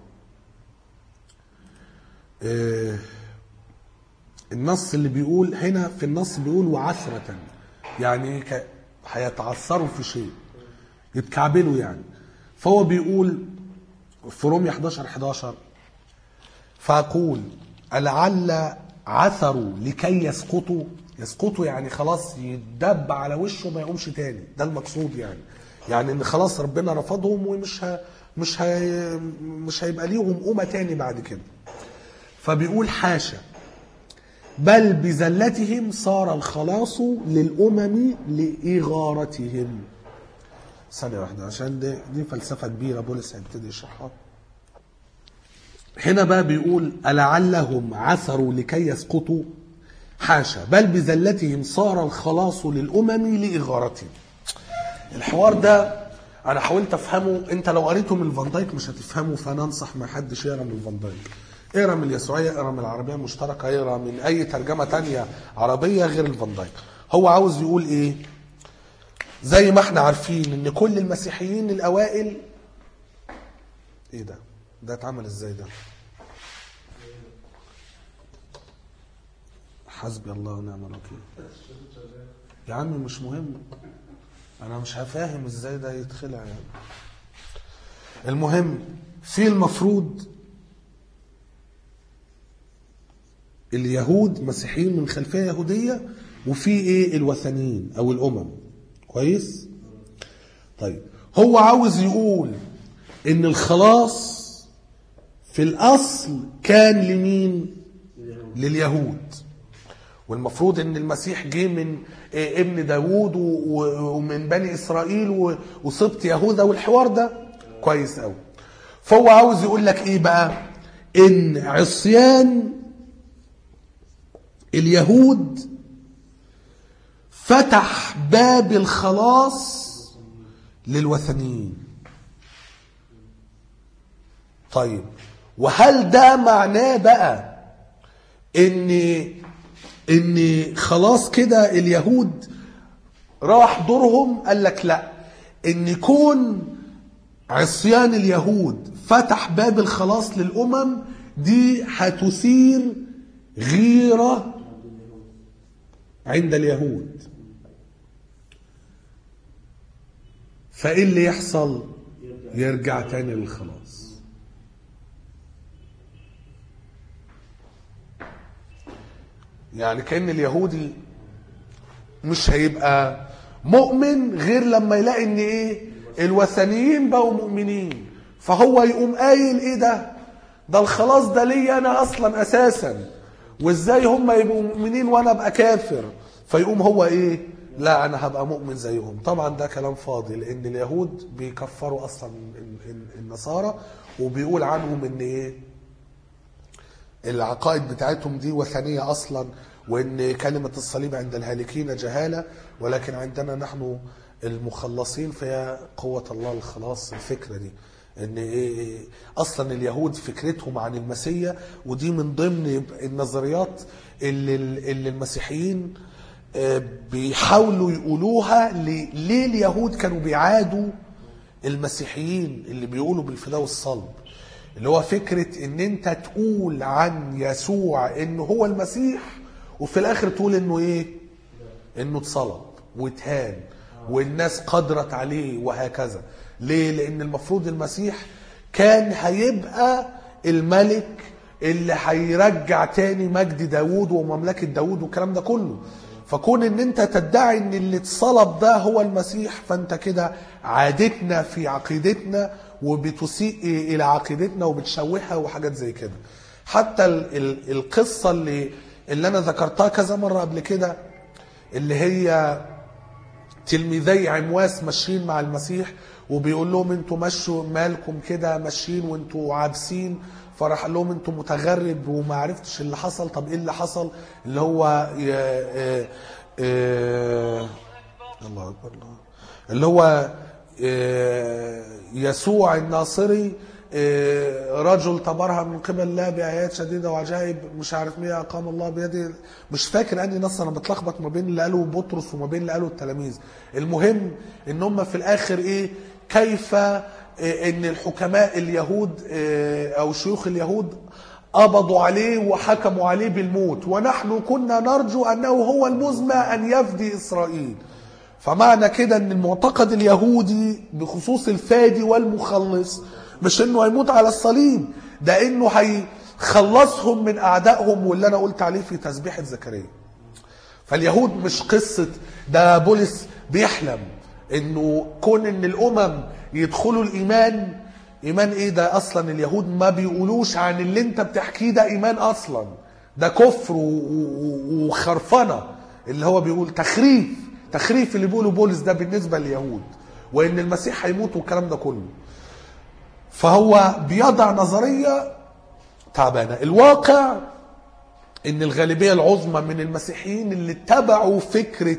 آه النص اللي بيقول هنا في النص بيقول وعثرة، يعني هيتعثروا في شيء يتكعبلوا يعني. فهو بيقول في رومية احداشر احداشر فأقول ألعل عثروا لكي يسقطوا. يسقطوا يعني خلاص يدب على وشه ما يقومش تاني، ده المقصود يعني. يعني ان خلاص ربنا رفضهم ومش ها مش ها مش هيبقى ليهم قومه تاني بعد كده. فبيقول حاشا بل بذلتهم صار الخلاص للامم لاغارتهم. ثانيه واحده عشان دي, دي فلسفه كبيره بولس هيبتدي يشرحها. هنا بقى بيقول ألعلهم عثروا لكي يسقطوا، حاشا بل بذلتهم صار الخلاص للامم لاغارتهم. الحوار ده انا حاولت افهمه، انت لو قريته من فان دايك مش هتفهمه، فانا انصح ما حدش يقرا من فان دايك. اقرا من اليسوعيه، اقرا من العربيه المشتركه، اقرا من اي ترجمه تانية عربيه غير الفان دايك. هو عاوز يقول ايه؟ زي ما احنا عارفين ان كل المسيحيين الاوائل ايه ده؟ ده اتعمل ازاي ده؟ حسبي الله ونعم الوكيل. يا عم مش مهم، انا مش هفاهم ازاي ده يتخلع يعني. المهم في المفروض اليهود مسيحيين من خلفيه يهوديه، وفي ايه الوثنيين او الامم. كويس؟ طيب هو عاوز يقول ان الخلاص في الاصل كان لمين؟ لليهود. والمفروض ان المسيح جه من ابن داوود ومن بني اسرائيل وسبط يهوذا والحوار ده كويس قوي. فهو عاوز يقول لك ايه بقى؟ ان عصيان اليهود فتح باب الخلاص للوثنيين. طيب وهل ده معناه بقى ان ان خلاص كده اليهود راح دورهم؟ قال لك لا، ان يكون عصيان اليهود فتح باب الخلاص للامم دي هتثير غيرة عند اليهود. فايه اللي يحصل؟ يرجع تاني للخلاص. يعني كأن اليهودي مش هيبقى مؤمن غير لما يلاقي ان ايه الوثنيين بقوا مؤمنين، فهو يقوم قايل ايه ده ده الخلاص ده لي انا اصلا اساسا، وازاي هم يبقوا مؤمنين وانا ابقى كافر؟ فيقوم هو ايه لا انا هبقى مؤمن زيهم. طبعا ده كلام فاضي، لان اليهود بيكفروا اصلا النصارى وبيقول عنهم ان ايه العقائد بتاعتهم دي وثنية أصلا، وإن كلمة الصليب عند الهالكين جهالة ولكن عندنا نحن المخلصين فهي قوة الله الخلاص. الفكرة دي إن إيه أصلا اليهود فكرتهم عن المسيح، ودي من ضمن النظريات اللي, اللي المسيحيين بيحاولوا يقولوها. ليه اليهود كانوا بيعادوا المسيحيين اللي بيقولوا بالفداء والصلب؟ اللي هو فكرة ان انت تقول عن يسوع انه هو المسيح وفي الاخر تقول انه ايه انه اتصلب واتهان والناس قدرت عليه وهكذا. ليه؟ لأن المفروض المسيح كان هيبقى الملك اللي هيرجع تاني مجد داود ومملكة داود والكلام ده كله. فكون ان انت تدعي ان اللي اتصلب ده هو المسيح، فانت كده عادتنا في عقيدتنا وبتسيء الى عقيدتنا وبتشوهها وحاجات زي كده. حتى ال ال القصة اللي, اللي انا ذكرتها كذا مرة قبل كده، اللي هي تلميذي عمواس ماشيين مع المسيح وبيقول لهم انتوا مشوا مالكم كده ماشيين وانتوا عابسين، فراح قال لهم انتوا متغرب وما عرفتش اللي حصل. طب ايه اللي حصل؟ اللي هو اه اه الله اكبر الله اللي هو اه يسوع الناصري، اه رجل تبرهن من قبل الله بآيات شديدة وعجائب مش عارف مين أقام الله بيده. مش فاكر أني نص، أنا بتلخبط ما بين اللي قاله بطرس وما بين اللي قاله التلاميذ. المهم إن هم في الآخر إيه، كيف ان الحكماء اليهود او شيوخ اليهود قبضوا عليه وحكموا عليه بالموت، ونحن كنا نرجو انه هو المزمع ان يفدي اسرائيل. فمعنى كده ان المعتقد اليهودي بخصوص الفادي والمخلص مش انه هيموت على الصليب، ده انه هيخلصهم من اعدائهم، واللي انا قلت عليه في تسبيحة زكريا. فاليهود مش قصة ده بولس بيحلم انه كون ان الامم يدخلوا الايمان. ايمان ايه ده اصلا؟ اليهود ما بيقولوش عن اللي انت بتحكيه ده ايمان اصلا، ده كفر وخرفنة. اللي هو بيقول تخريف تخريف اللي بيقوله بولس ده بالنسبة لليهود، وان المسيح هيموت والكلام ده كله. فهو بيضع نظرية تعبانة. الواقع ان الغالبية العظمى من المسيحيين اللي اتبعوا فكرة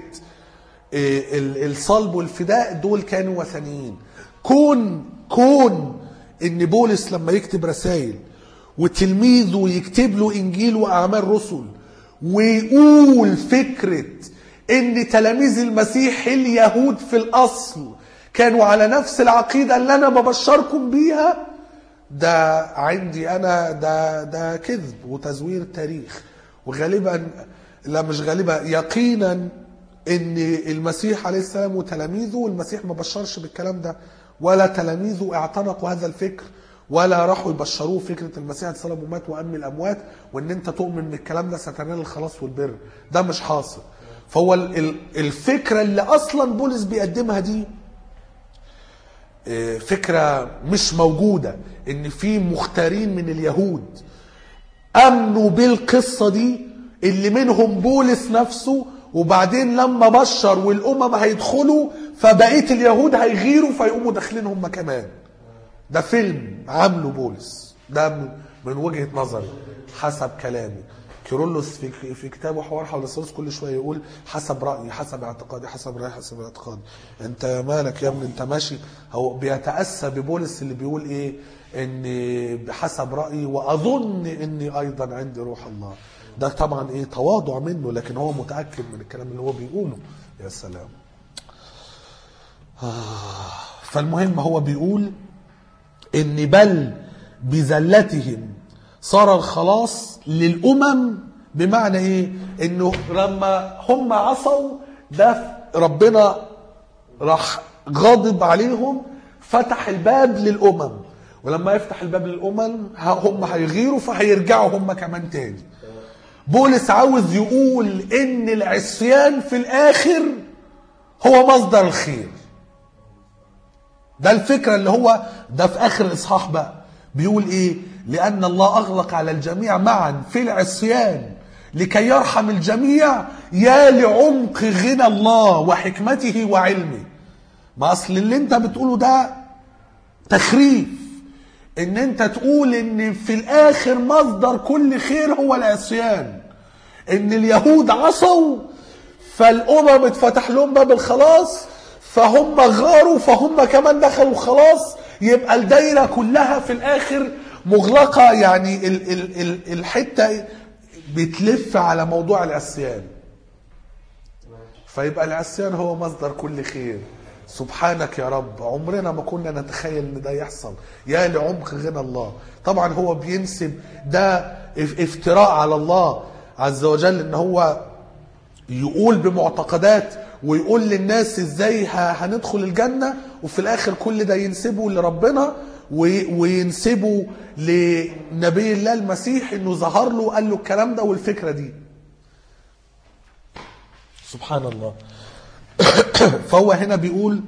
الصلب والفداء دول كانوا وثنيين. كون كون ان بولس لما يكتب رسائل وتلميذه يكتب له انجيل واعمال رسل ويقول فكرة ان تلاميذ المسيح اليهود في الاصل كانوا على نفس العقيدة اللي انا ببشركم بيها، ده عندي انا ده ده كذب وتزوير تاريخ. وغالبا لا مش غالبا يقينا ان المسيح عليه السلام وتلاميذه، المسيح ما بشرش بالكلام ده، ولا تلاميذه اعتنقوا هذا الفكر، ولا راحوا يبشروه فكرة المسيح اتصلب ومات وأم الأموات، وان انت تؤمن بالكلام ده ستنال الخلاص والبر. ده مش حاصل. فهو الفكرة اللي اصلا بولس بيقدمها دي فكرة مش موجودة، ان في مختارين من اليهود امنوا بالقصة دي اللي منهم بولس نفسه، وبعدين لما بشر والامم هيدخلوا فبقيت اليهود هيغيروا فيقوموا داخلين هم كمان. ده فيلم عامله بولس، ده من وجهة نظري حسب كلامي. كيرلس في في كتابه حوار حول الثالوث كل شويه يقول حسب رايي، حسب اعتقادي، حسب رايي، حسب اعتقادي. انت مالك يا ابني؟ انت ماشي. هو بيتاسى ببولس اللي بيقول ايه، ان بحسب رايي واظن اني ايضا عندي روح الله. ده طبعا ايه تواضع منه، لكن هو متاكد من الكلام اللي هو بيقوله. يا سلام. آه. فالمهم هو بيقول ان بل بذلتهم صار الخلاص للأمم. بمعنى ايه؟ انه لما هم عصوا ده ربنا راح غاضب عليهم، فتح الباب للأمم، ولما يفتح الباب للأمم هم هيغيروا فهيرجعوا هم كمان تاني. بولس عاوز يقول ان العصيان في الاخر هو مصدر الخير. ده الفكرة اللي هو ده في اخر الاصحاح بقى بيقول ايه؟ لأن الله أغلق على الجميع معا في العصيان لكي يرحم الجميع، يا لعمق غنى الله وحكمته وعلمه. ما أصل اللي انت بتقوله ده تخريف، ان انت تقول ان في الآخر مصدر كل خير هو العصيان، ان اليهود عصوا فالأمم اتفتح لهم باب الخلاص فهم غاروا فهم كمان دخلوا خلاص، يبقى الدايرة كلها في الآخر مغلقة. يعني ال ال ال الحتة بتلف على موضوع العصيان، فيبقى العصيان هو مصدر كل خير. سبحانك يا رب، عمرنا ما كنا نتخيل ان ده يحصل. يا لعمق غنى الله. طبعا هو بينسب ده افتراء على الله عز وجل، ان هو يقول بمعتقدات ويقول للناس ازاي هندخل الجنة، وفي الاخر كل ده ينسبه لربنا وينسبه لنبي الله المسيح انه ظهر له قال له الكلام ده والفكرة دي. سبحان الله. فهو هنا بيقول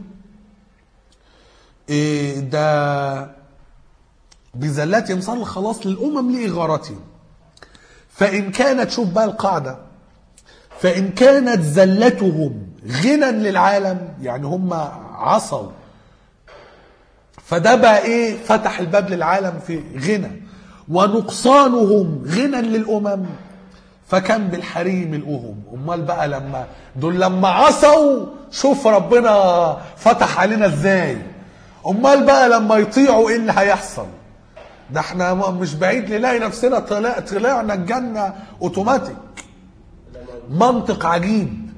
إيه ده بذلاتهم صار الخلاص للأمم لإغارتهم. فإن كانت، شوف بقى القاعدة، فإن كانت زلتهم غنى للعالم، يعني هم عصوا فده بقى ايه فتح الباب للعالم في غنى، ونقصانهم غنى للأمم فكان بالحريم الأهم. امال بقى لما دول لما عصوا شوف ربنا فتح علينا ازاي، امال بقى لما يطيعوا ايه اللي هيحصل؟ ده احنا مش بعيد نلاقي نفسنا طلع طلعنا الجنة اوتوماتيك. منطق عجيب،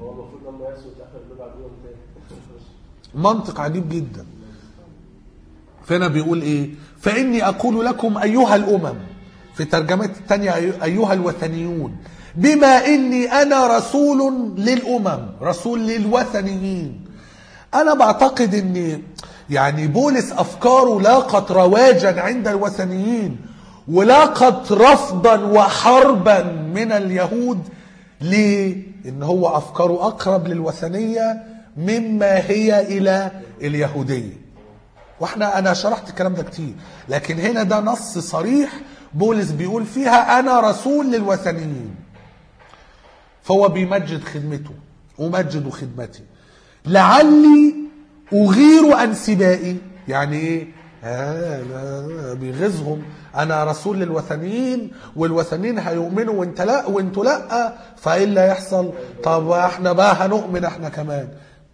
منطق عجيب جدا. فهنا بيقول ايه؟ فإني أقول لكم أيها الأمم، في ترجمة الثانية أيها الوثنيون، بما إني أنا رسول للأمم، رسول للوثنيين. أنا بعتقد إن يعني بولس أفكاره لاقت رواجا عند الوثنيين ولاقت رفضا وحربا من اليهود. ليه؟ إن هو أفكاره أقرب للوثنية مما هي إلى اليهودية. واحنا انا شرحت الكلام ده كتير، لكن هنا ده نص صريح بولس بيقول فيها انا رسول للوثنيين. فهو بيمجد خدمته ومجد خدمتي لعلي اغير انسبائي. يعني ايه؟ آه لا بيغيظهم، انا رسول للوثنيين والوثنيين هيؤمنوا وانت لا وانتوا لا، فايه اللي هيحصل؟ طب احنا بقى هنؤمن احنا كمان.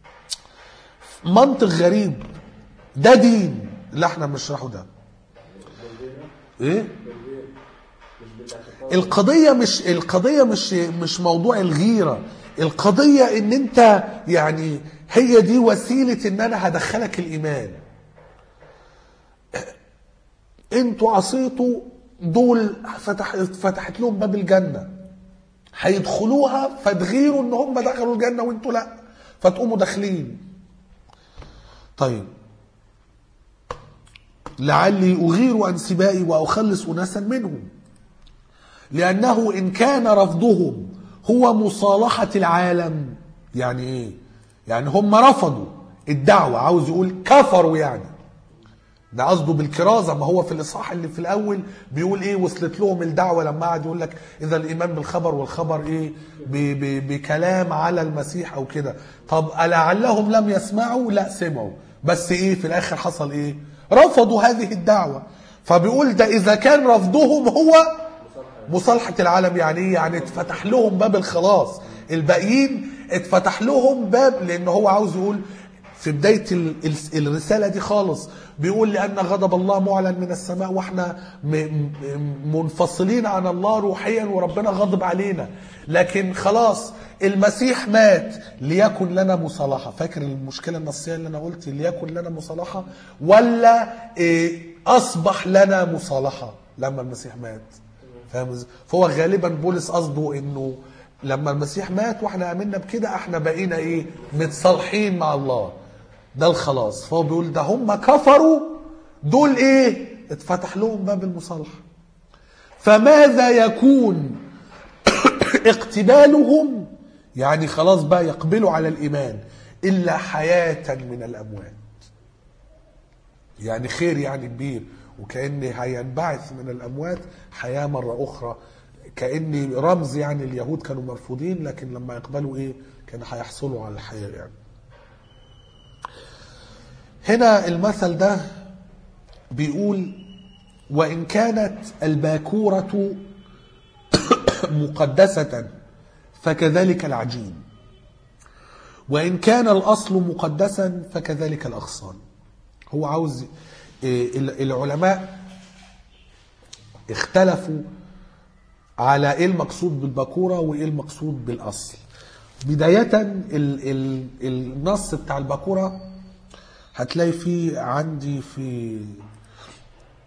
منطق غريب. ده دين اللي احنا بنشرحه ده. ايه القضية؟ مش القضية مش مش موضوع الغيرة، القضية ان انت يعني هي دي وسيلة ان انا هدخلك الايمان. انتوا عصيتوا، دول فتح فتحت لهم باب الجنة، هيدخلوها فتغيروا ان هم دخلوا الجنة وانتوا لا، فتقوموا داخلين. طيب لعلي أغير أنسبائي وأخلص أناسا منهم، لأنه إن كان رفضهم هو مصالحة العالم. يعني إيه؟ يعني هم رفضوا الدعوة، عاوز يقول كفروا يعني. ده قصده بالكرازة. ما هو في الإصحاح اللي في الأول بيقول إيه؟ وصلت لهم الدعوة لما قعد يقول لك إذا الإيمان بالخبر والخبر إيه؟ بكلام على المسيح أو كده. طب ألعلهم لم يسمعوا؟ لا سمعوا، بس إيه في الآخر حصل إيه؟ رفضوا هذه الدعوة. فبيقول ده إذا كان رفضهم هو مصالحة العالم. يعني إيه؟ يعني اتفتح لهم باب الخلاص، الباقيين اتفتح لهم باب. لأنه هو عاوز يقول في بداية الرسالة دي خالص بيقول لأن غضب الله معلن من السماء، واحنا منفصلين عن الله روحيا وربنا غضب علينا، لكن خلاص المسيح مات ليكن لنا مصالحة. فاكر المشكلة النصية اللي أنا قلت ليكن لنا مصالحة ولا إيه؟ أصبح لنا مصالحة لما المسيح مات. فاهم؟ فهو غالبا بولس قصده إنه لما المسيح مات واحنا آمنا بكده احنا بقينا إيه؟ متصالحين مع الله. ده الخلاص. فهو بيقول ده هم كفروا، دول إيه؟ اتفتح لهم باب المصالحة. فماذا يكون اقتبالهم؟ يعني خلاص بقى يقبلوا على الإيمان إلا حياة من الأموات. يعني خير يعني كبير، وكأن هينبعث من الأموات حياة مرة أخرى، كأن رمز يعني اليهود كانوا مرفوضين، لكن لما يقبلوا إيه كانوا هيحصلوا على الحياة. يعني هنا المثل ده بيقول وإن كانت الباكورة مقدسة فكذلك العجين، وإن كان الأصل مقدسا فكذلك الأغصان. هو عاوز العلماء اختلفوا على إيه المقصود بالباكورة وإيه المقصود بالأصل. بداية النص بتاع الباكورة هتلاقي فيه عندي في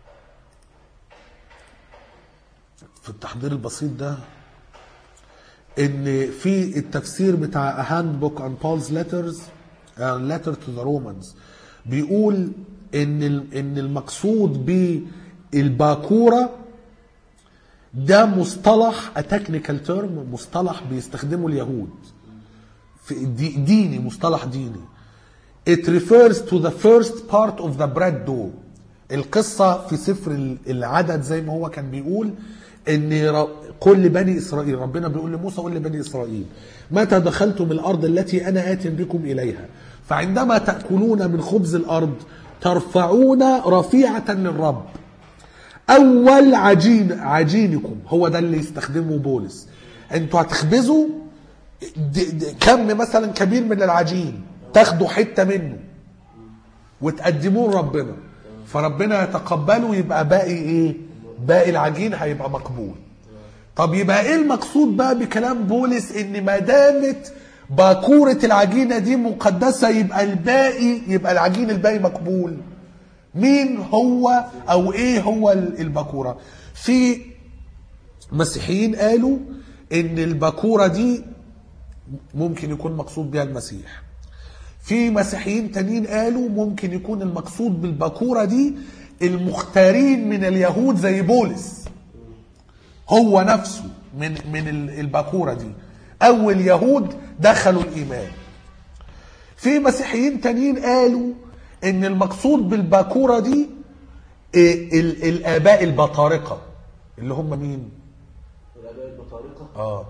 في التحضير البسيط ده ان في التفسير بتاع A Handbook on Paul's Letters uh, Letter to the Romans بيقول ان ان المقصود بالباكورة ده مصطلح a technical term، مصطلح بيستخدمه اليهود في ديني، مصطلح ديني. It refers to the first part of the bread dough. القصة في سفر العدد زي ما هو كان بيقول ان قل لبني اسرائيل، ربنا بيقول لموسى قل لبني اسرائيل متى دخلتم الارض التي انا آت بكم اليها فعندما تأكلون من خبز الارض ترفعون رفيعة للرب اول عجين عجينكم. هو ده اللي يستخدمه بولس. انتوا هتخبزوا كم مثلا كبير من العجين، تاخدوا حتة منه وتقدموه لربنا، فربنا يتقبله، يبقى باقي ايه؟ باقي العجين هيبقى مقبول. طب يبقى ايه المقصود بقى بكلام بولس؟ ان ما دامت باكورة العجينة دي مقدسة يبقى الباقي، يبقى العجين الباقي مقبول. مين هو او ايه هو الباكورة؟ في مسيحيين قالوا ان الباكورة دي ممكن يكون مقصود بها المسيح. في مسيحيين تانيين قالوا ممكن يكون المقصود بالباكورة دي المختارين من اليهود زي بولس، هو نفسه من من الباكورة دي اول يهود دخلوا الايمان. في مسيحيين تانيين قالوا ان المقصود بالباكورة دي الاباء البطارقة، اللي هم مين؟ الاباء البطارقة اه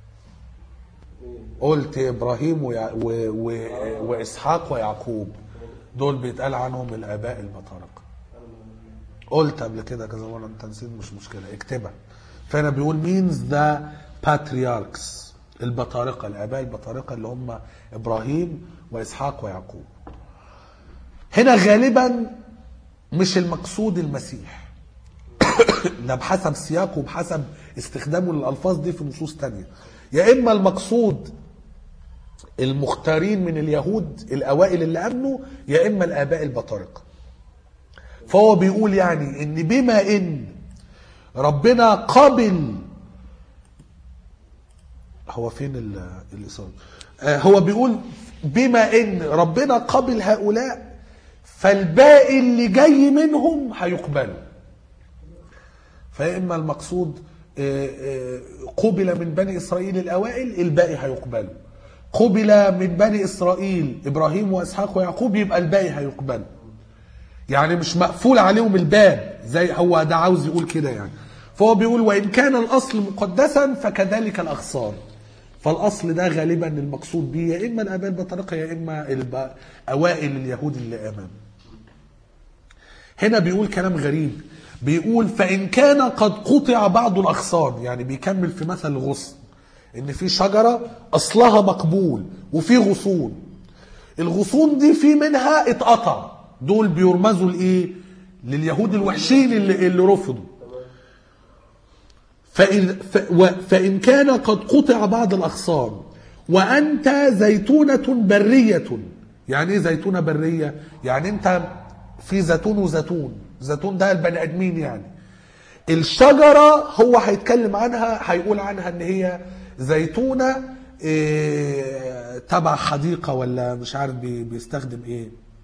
قلت ابراهيم ويع... و... و... واسحاق ويعقوب، دول بيتقال عنهم الاباء البطارقة. قلت قبل كده كذا مرة، انت نسيت مش مشكلة اكتبها. فانا بيقول means the patriarchs، البطارقة، الاباء البطارقة اللي هم ابراهيم واسحاق ويعقوب. هنا غالبا مش المقصود المسيح ده بحسب سياقه وبحسب استخدامه للألفاظ دي في نصوص تانية. يا إما المقصود المختارين من اليهود الأوائل اللي أمنوا، يا إما الآباء البطارقة. فهو بيقول يعني إن بما إن ربنا قبل، هو فين الإصابة؟ هو بيقول بما إن ربنا قبل هؤلاء فالباقي اللي جاي منهم هيقبلوا. فإما المقصود قبل من بني إسرائيل الأوائل، الباقي هيقبلوا. قبل من بني إسرائيل إبراهيم وإسحاق ويعقوب، يبقى الباقي هيقبلوا. يعني مش مقفول عليهم الباب، زي هو ده عاوز يقول كده يعني. فهو بيقول وإن كان الأصل مقدسا فكذلك الأغصان. فالأصل ده غالبا المقصود به يا إما الآباء البطارقة يا إما أوائل اليهود اللي آمنوا. هنا بيقول كلام غريب، بيقول فإن كان قد قطع بعض الأغصان، يعني بيكمل في مثل الغصن، إن في شجرة أصلها مقبول وفي غصون، الغصون دي في منها اتقطع، دول بيرمزوا لإيه؟ لليهود الوحشين اللي, اللي رفضوا. فإن, فإن كان قد قطع بعض الأغصان وأنت زيتونة برية. يعني إيه زيتونة برية؟ يعني أنت في زيتون وزيتون، زيتون ده البني ادمين يعني. الشجرة هو هيتكلم عنها، هيقول عنها ان هي زيتونة إيه تبع حديقة ولا مش عارف بيستخدم ايه.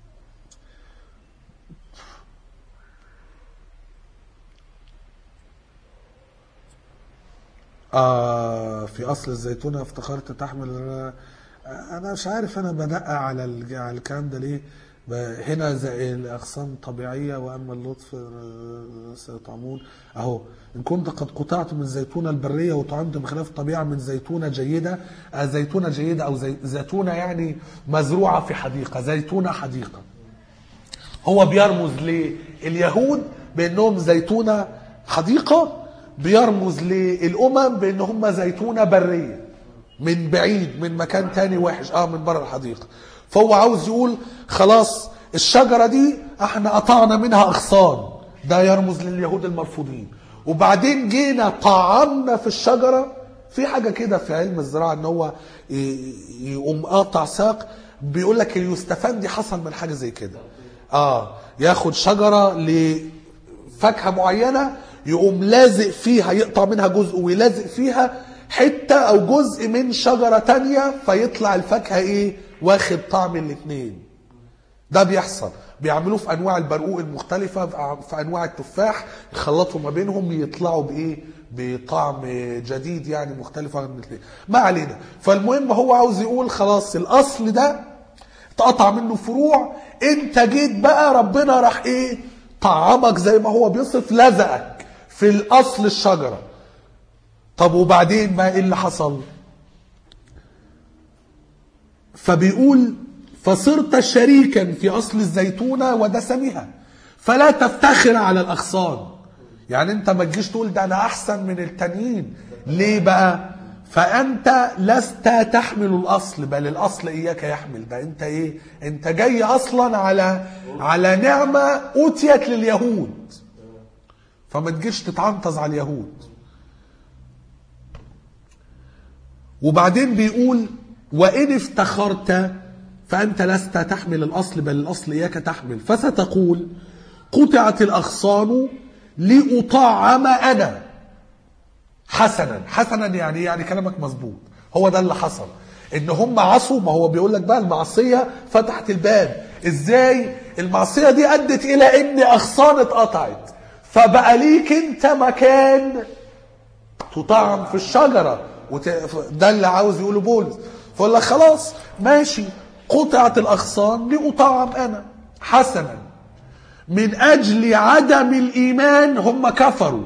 آه في اصل الزيتونة افتخرت تحمل. انا مش عارف انا بدقق على الكلام ده ليه. هنا زي الأغصان طبيعية وأما اللطف سيطعمون. أهو إن كنت قد قطعت من زيتونة البرية وطعمت بخلاف الطبيعة من زيتونة جيدة. زيتونة جيدة أو زي زيتونة يعني مزروعة في حديقة، زيتونة حديقة. هو بيرمز لليهود بأنهم زيتونة حديقة، بيرمز للأمم بأنهم زيتونة برية من بعيد، من مكان تاني وحش، آه من بره الحديقة. فهو عاوز يقول خلاص الشجرة دي احنا قطعنا منها اغصان، ده يرمز لليهود المرفوضين، وبعدين جينا طعمنا في الشجرة. في حاجة كده في علم الزراعة ان هو يقوم قاطع ساق، بيقول لك اليوستفندي حصل من حاجة زي كده. اه ياخد شجرة لفاكهة معينة يقوم لازق فيها، يقطع منها جزء ويلازق فيها حتة او جزء من شجرة تانية فيطلع الفاكهة ايه واخد طعم الاتنين. ده بيحصل، بيعملوه في انواع البرقوق المختلفة، في انواع التفاح يخلطوا ما بينهم يطلعوا بايه بطعم جديد يعني مختلف عن الاثنين. ما علينا. فالمهم هو عاوز يقول خلاص الاصل ده اتقطع منه فروع، انت جيت بقى ربنا راح ايه طعمك زي ما هو بيصف، لزقك في الاصل الشجرة. طب وبعدين بقى ايه اللي حصل؟ فبيقول فصرت شريكا في اصل الزيتونة ودسمها فلا تفتخر على الاغصان. يعني انت ما تجيش تقول ده انا احسن من التانيين. ليه بقى؟ فانت لست تحمل الاصل بل الاصل اياك يحمل. ده انت ايه؟ انت جاي اصلا على على نعمة اوتيت لليهود، فما تجيش تتعنطز على اليهود. وبعدين بيقول وان افتخرت فانت لست تحمل الاصل بل الاصل اياك تحمل، فستقول قطعت الاغصان لأطعم أنا حسنا. حسنا يعني يعني كلامك مظبوط، هو ده اللي حصل، ان هم عصوا. ما هو بيقول لك بقى المعصية فتحت الباب. ازاي المعصية دي ادت الى ان اغصان اتقطعت، فبقى ليك انت مكان تطعم في الشجرة. وت... ده اللي عاوز يقوله بولس. فقال لك خلاص ماشي، قطعت الاغصان لأطعم انا حسنا. من أجل عدم الإيمان هم كفروا،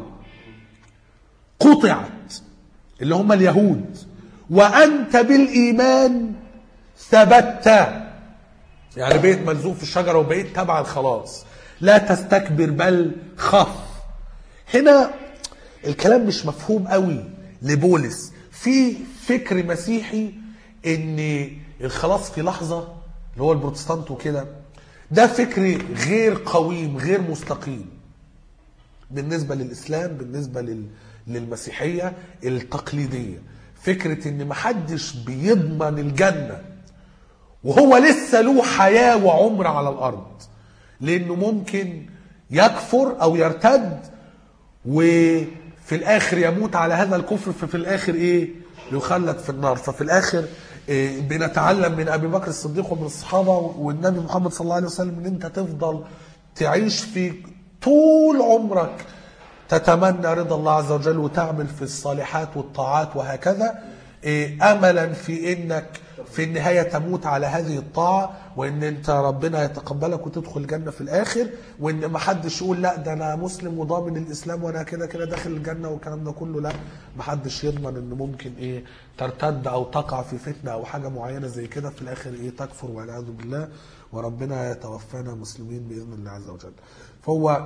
قطعت اللي هم اليهود، وأنت بالإيمان ثبت، يعني بقيت ملزوق في الشجرة وبقيت تبع الخلاص. لا تستكبر بل خف. هنا الكلام مش مفهوم قوي لبولس. في فكر مسيحي ان الخلاص في لحظة اللي هو البروتستانت وكده، ده فكر غير قويم غير مستقيم بالنسبة للإسلام، بالنسبة لل... للمسيحية التقليدية. فكرة ان محدش بيضمن الجنة وهو لسه له حياة وعمر على الأرض، لأنه ممكن يكفر أو يرتد وفي الآخر يموت على هذا الكفر، ففي الآخر إيه يخلد في النار. ففي الآخر إيه بنتعلم من أبي بكر الصديق ومن الصحابة والنبي محمد صلى الله عليه وسلم ان انت تفضل تعيش في طول عمرك تتمنى رضا الله عز وجل وتعمل في الصالحات والطاعات وهكذا، إيه املا في انك في النهاية تموت على هذه الطاعة، وان انت ربنا يتقبلك وتدخل الجنة في الاخر، وان ما حدش يقول لا ده انا مسلم وضامن الاسلام وانا كده كده داخل الجنة والكلام ده كله. لا، ما حدش يضمن ان ممكن ايه ترتد او تقع في فتنة او حاجة معينة زي كده في الاخر ايه تكفر والعياذ بالله، وربنا يتوفانا مسلمين باذن الله عز وجل. فهو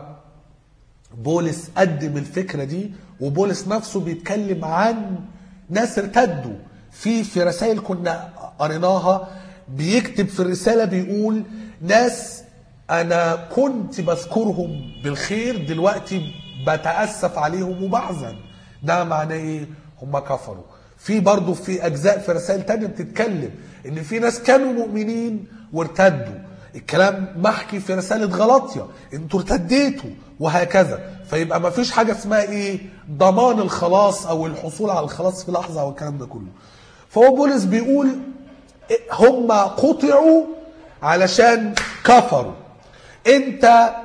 بولس قدم الفكرة دي، وبولس نفسه بيتكلم عن ناس ارتدوا في في رسائل كنا قريناها. بيكتب في الرسالة بيقول ناس أنا كنت بذكرهم بالخير دلوقتي بتأسف عليهم وبحزن. ده معناه إيه؟ هم كفروا. في برضو في أجزاء في رسائل تانية بتتكلم إن في ناس كانوا مؤمنين وارتدوا. الكلام محكي في رسالة غلاطيا انتوا ارتديتوا وهكذا. فيبقى ما فيش حاجة اسمها ايه ضمان الخلاص او الحصول على الخلاص في لحظة او الكلام ده كله. فهو بولس بيقول هم قطعوا علشان كفروا، انت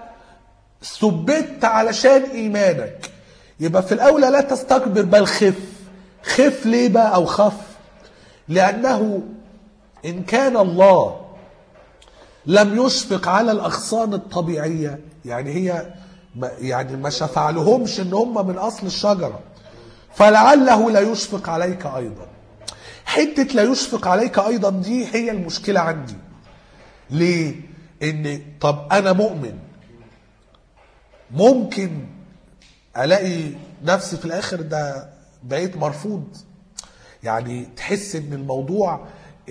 ثبت علشان ايمانك. يبقى في الاولى لا تستكبر بل خف. خف ليه بقى او خف؟ لانه ان كان الله لم يشفق على الأغصان الطبيعية، يعني هي يعني ما شفع لهمش ان هم من أصل الشجرة، فلعله لا يشفق عليك أيضا. حتة لا يشفق عليك أيضا دي هي المشكلة عندي. ليه؟ ان طب أنا مؤمن ممكن ألاقي نفسي في الآخر ده بقيت مرفوض. يعني تحس ان الموضوع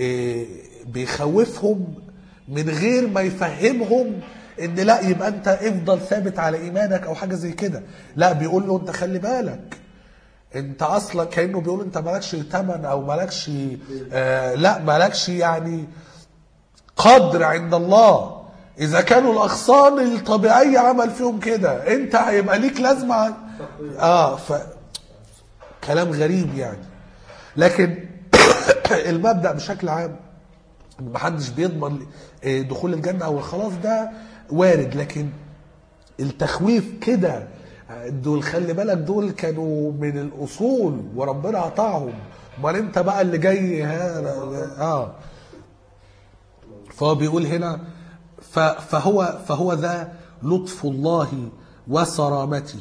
بيخوفهم من غير ما يفهمهم ان لا يبقى انت افضل ثابت على ايمانك او حاجة زي كده. لا، بيقول له انت خلي بالك، انت اصلا كأنه بيقول انت مالكش تمن او مالكش آه لا مالكش يعني قدر عند الله. اذا كانوا الاغصان الطبيعية عمل فيهم كده انت هيبقى ليك لازمة. اه ف كلام غريب يعني. لكن المبدأ بشكل عام محدش بيضمن دخول الجنة او الخلاص، ده وارد. لكن التخويف كده، دول خلي بالك دول كانوا من الاصول وربنا قطعهم، امال انت بقى اللي جاي هذا اه فهو بيقول هنا فهو فهو ذا لطف الله وصرامته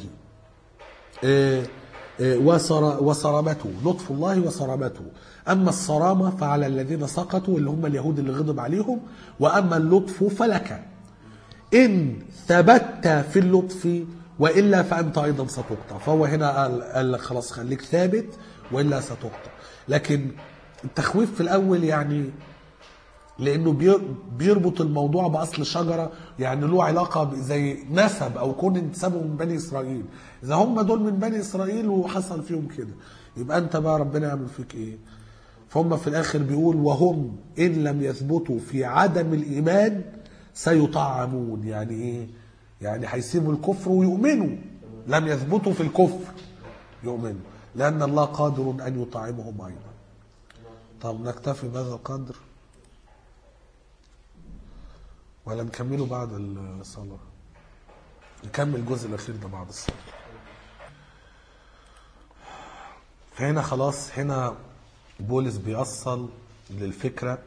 وصرامته لطف الله وصرامته. أما الصرامة فعلى الذين سقطوا اللي هم اليهود اللي غضب عليهم، وأما اللطف فلك إن ثبت في اللطف وإلا فأنت أيضا ستقطع. فهو هنا قال, قال لك خلاص خليك ثابت وإلا ستقطع. لكن التخويف في الأول يعني لأنه بيربط الموضوع بأصل شجرة، يعني له علاقة زي نسب أو كون انتسابه من بني إسرائيل. إذا هم دول من بني إسرائيل وحصل فيهم كده، يبقى أنت بقى ربنا يعمل فيك إيه؟ فهم في الآخر بيقول وهم إن لم يثبتوا في عدم الإيمان سيطعمون. يعني إيه؟ يعني هيسيبوا الكفر ويؤمنوا. لم يثبتوا في الكفر يؤمنوا، لأن الله قادر أن يطعمهم أيضا. طب نكتفي بهذا القدر ولا نكمله بعد الصلاة؟ نكمل الجزء الأخير ده بعد الصلاة. فهنا خلاص هنا بولس بيصل للفكرة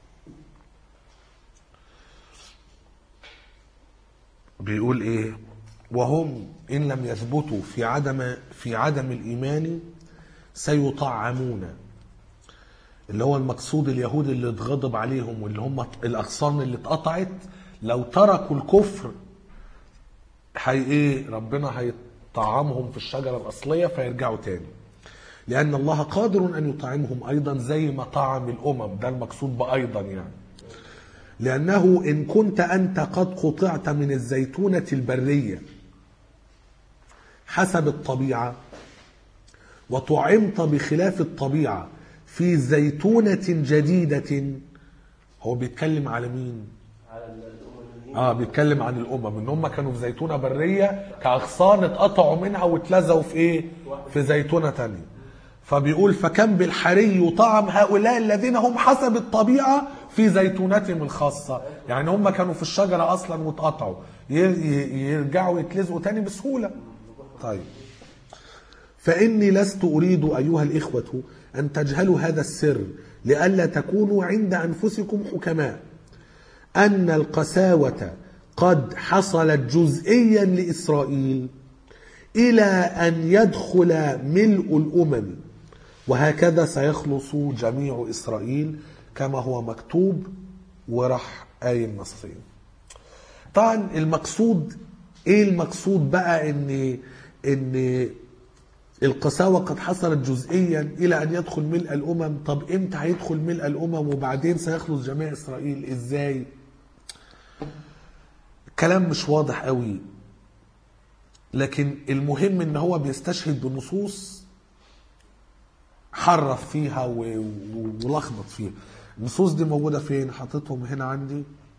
بيقول ايه؟ وهم ان لم يثبتوا في عدم في عدم الايمان سيطعمون، اللي هو المقصود اليهود اللي اتغضب عليهم واللي هم الاغصان اللي اتقطعت لو تركوا الكفر هي ايه؟ ربنا هيطعمهم في الشجرة الأصلية فيرجعوا تاني، لأن الله قادر أن يطعمهم أيضا زي ما طعم الأمم. ده المقصود بأيضا يعني، لأنه إن كنت أنت قد قطعت من الزيتونة البرية حسب الطبيعة وطعمت بخلاف الطبيعة في زيتونة جديدة، هو بيتكلم على مين؟ اه بيتكلم عن الامم، ان هم كانوا في زيتونه بريه كاغصان اتقطعوا منها واتلزقوا في ايه؟ في زيتونه تانية. فبيقول فكم بالحري يطعم هؤلاء الذين هم حسب الطبيعه في زيتونتهم الخاصه. يعني هم كانوا في الشجره اصلا واتقطعوا، يرجعوا يتلزقوا تاني بسهوله. طيب فاني لست اريد ايها الاخوه ان تجهلوا هذا السر لئلا تكونوا عند انفسكم حكماء، أن القساوة قد حصلت جزئيا لإسرائيل إلى أن يدخل ملء الأمم، وهكذا سيخلص جميع إسرائيل كما هو مكتوب. وراح آية النصين. طبعا المقصود إيه؟ المقصود بقى إن إن القساوة قد حصلت جزئيا إلى أن يدخل ملء الأمم. طب إمتى هيدخل ملء الأمم وبعدين سيخلص جميع إسرائيل؟ إزاي؟ كلام مش واضح قوي، لكن المهم ان هو بيستشهد بالنصوص حرف فيها ولخبط فيها. النصوص دي موجودة فين؟ حاططهم هنا عندي.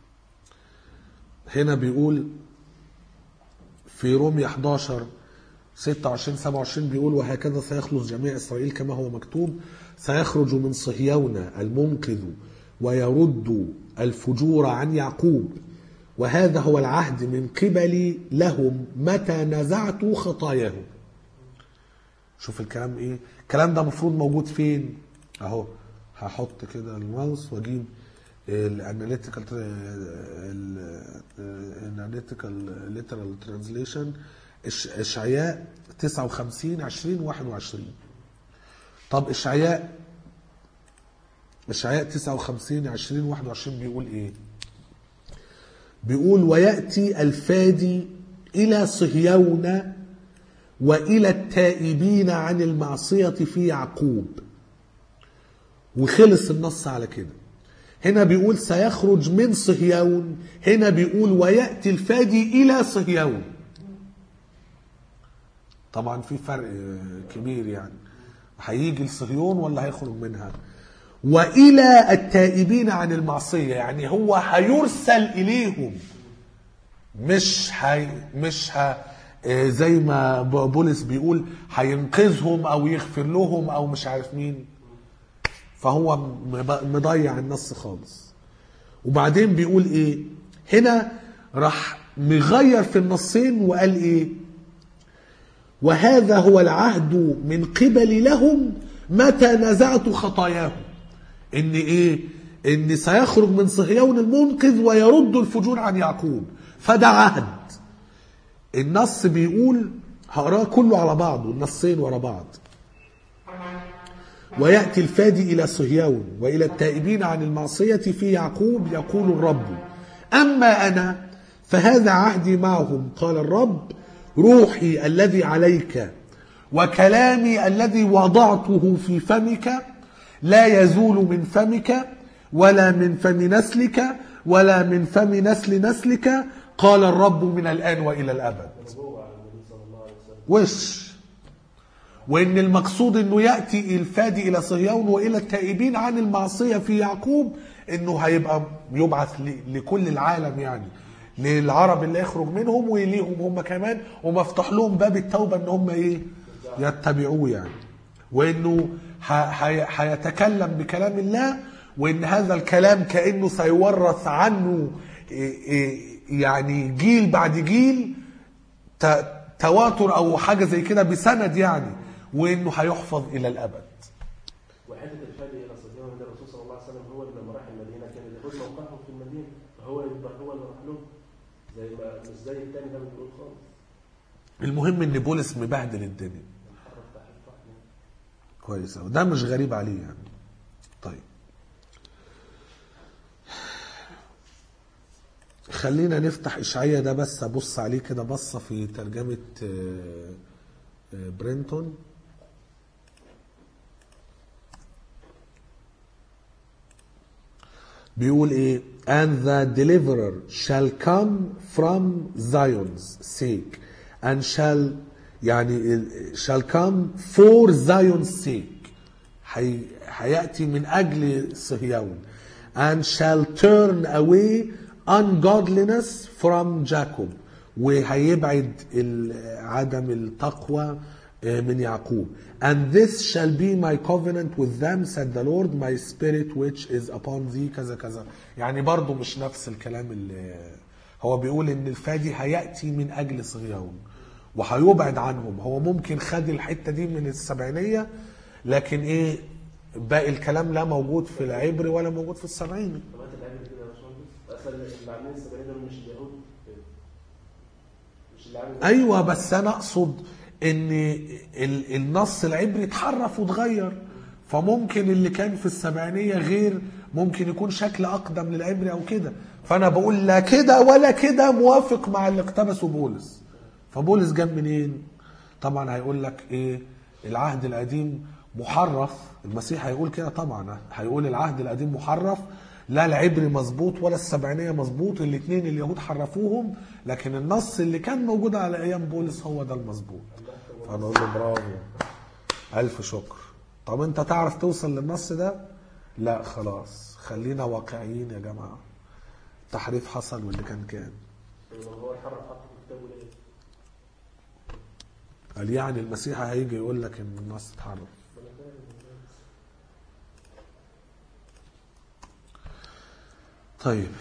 هنا بيقول في رومية احداشر ستة وعشرين سبعة وعشرين بيقول وهكذا سيخلص جميع إسرائيل كما هو مكتوب، سيخرج من صهيون المنقذ ويرد الفجور عن يعقوب، وهذا هو العهد من قبلي لهم متى نزعت خطاياهم. شوف الكلام ايه؟ الكلام ده مفروض موجود فين؟ اهو هحط كده الماوس واجيب الاناليتيكال الاناليتيكال ليترال ترانزليشن اشعياء تسعة وخمسين عشرين واحد وعشرين. طب اشعياء اشعياء تسعة وخمسين عشرين واحد وعشرين بيقول ايه؟ بيقول ويأتي الفادي إلى صهيون وإلى التائبين عن المعصية في يعقوب. وخلص النص على كده. هنا بيقول سيخرج من صهيون، هنا بيقول ويأتي الفادي إلى صهيون. طبعا في فرق كبير، يعني هيجي لصهيون ولا هيخرج منها. وإلى التائبين عن المعصية، يعني هو هيرسل إليهم، مش هي مش ه زي ما بولس بيقول هينقذهم أو يغفر لهم أو مش عارف مين. فهو مب- مضيع النص خالص. وبعدين بيقول ايه هنا، راح مغير في النصين وقال ايه، وهذا هو العهد من قبل لهم متى نزعت خطاياهم. ان ايه، ان سيخرج من صهيون المنقذ ويرد الفجور عن يعقوب، فده عهد. النص بيقول، هقراه كله على بعضه، النصين ورا بعض. ويأتي الفادي إلى صهيون وإلى التائبين عن المعصية في يعقوب، يقول الرب أما أنا فهذا عهدي معهم، قال الرب، روحي الذي عليك وكلامي الذي وضعته في فمك لا يزول من فمك ولا من فم نسلك ولا من فم نسل نسلك، قال الرب، من الآن وإلى الأبد. وش وإن المقصود أنه يأتي الفادي إلى صهيون وإلى التائبين عن المعصية في يعقوب، أنه هيبقى يبعث لكل العالم، يعني للعرب اللي يخرج منهم وليهم هم كمان، ومفتح لهم باب التوبة أن هم إيه يتبعوه يعني. وأنه هيتكلم بكلام الله، وأن هذا الكلام كأنه سيورث عنه يعني جيل بعد جيل، تواتر أو حاجة زي كده بسند يعني، وانه هيحفظ الى الابد. وحته الفادي الى صهيون ده الرسول صلى الله عليه وسلم هو اللي لما راح المدينه كان اليهود موقعهم في المدينه، فهو يبقى هو اللي راح لهم، زي ما مش زي الثاني ده بيقول خالص. المهم ان بولس مبهدل الدنيا كويس، وده مش غريب عليه يعني. طيب خلينا نفتح اشعياء ده بس ابص عليه كده بصه في ترجمه برينتون. بيقول ايه، and the deliverer shall come from Zion's sake and shall يعني shall come for Zion's sake، حي هيأتي من أجل صهيون، and shall turn away ungodliness from Jacob، وهيبعد عدم التقوى من يعقوب. and this shall be my covenant with them said the Lord, my spirit which is upon thee كذا كذا. يعني برضو مش نفس الكلام اللي هو بيقول ان الفادي هيأتي من اجل صهيون وهيبعد عنهم. هو ممكن خد الحتة دي من السبعينية، لكن ايه باقي الكلام لا موجود في العبري ولا موجود في السبعيني. ايوه بس انا اقصد ان النص العبري اتحرف واتغير، فممكن اللي كان في السبعينية غير، ممكن يكون شكل اقدم للعبري او كده. فانا بقول لا كده ولا كده موافق مع اللي اقتبسه بولس. فبولس جاب منين؟ طبعا هيقول لك ايه، العهد القديم محرف. المسيح هيقول كده طبعا، هيقول العهد القديم محرف، لا العبري مظبوط ولا السبعينية مظبوط، الاثنين اليهود حرفوهم، لكن النص اللي كان موجود على ايام بولس هو ده المظبوط. فنقول له برافو، الف شكر. طب انت تعرف توصل للنص ده؟ لا خلاص، خلينا واقعيين يا جماعة. تحريف حصل واللي كان كان هو الحرف حطه في كتابه ليه؟ قال يعني المسيح هيجي يقول لك ان النص اتحرف. طيب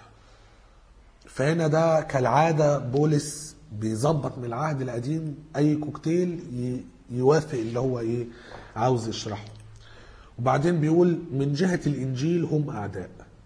فهنا ده كالعادة بولس بيظبط من العهد القديم اي كوكتيل يوافق اللي هو ايه عاوز يشرحه. وبعدين بيقول من جهة الانجيل هم اعداء،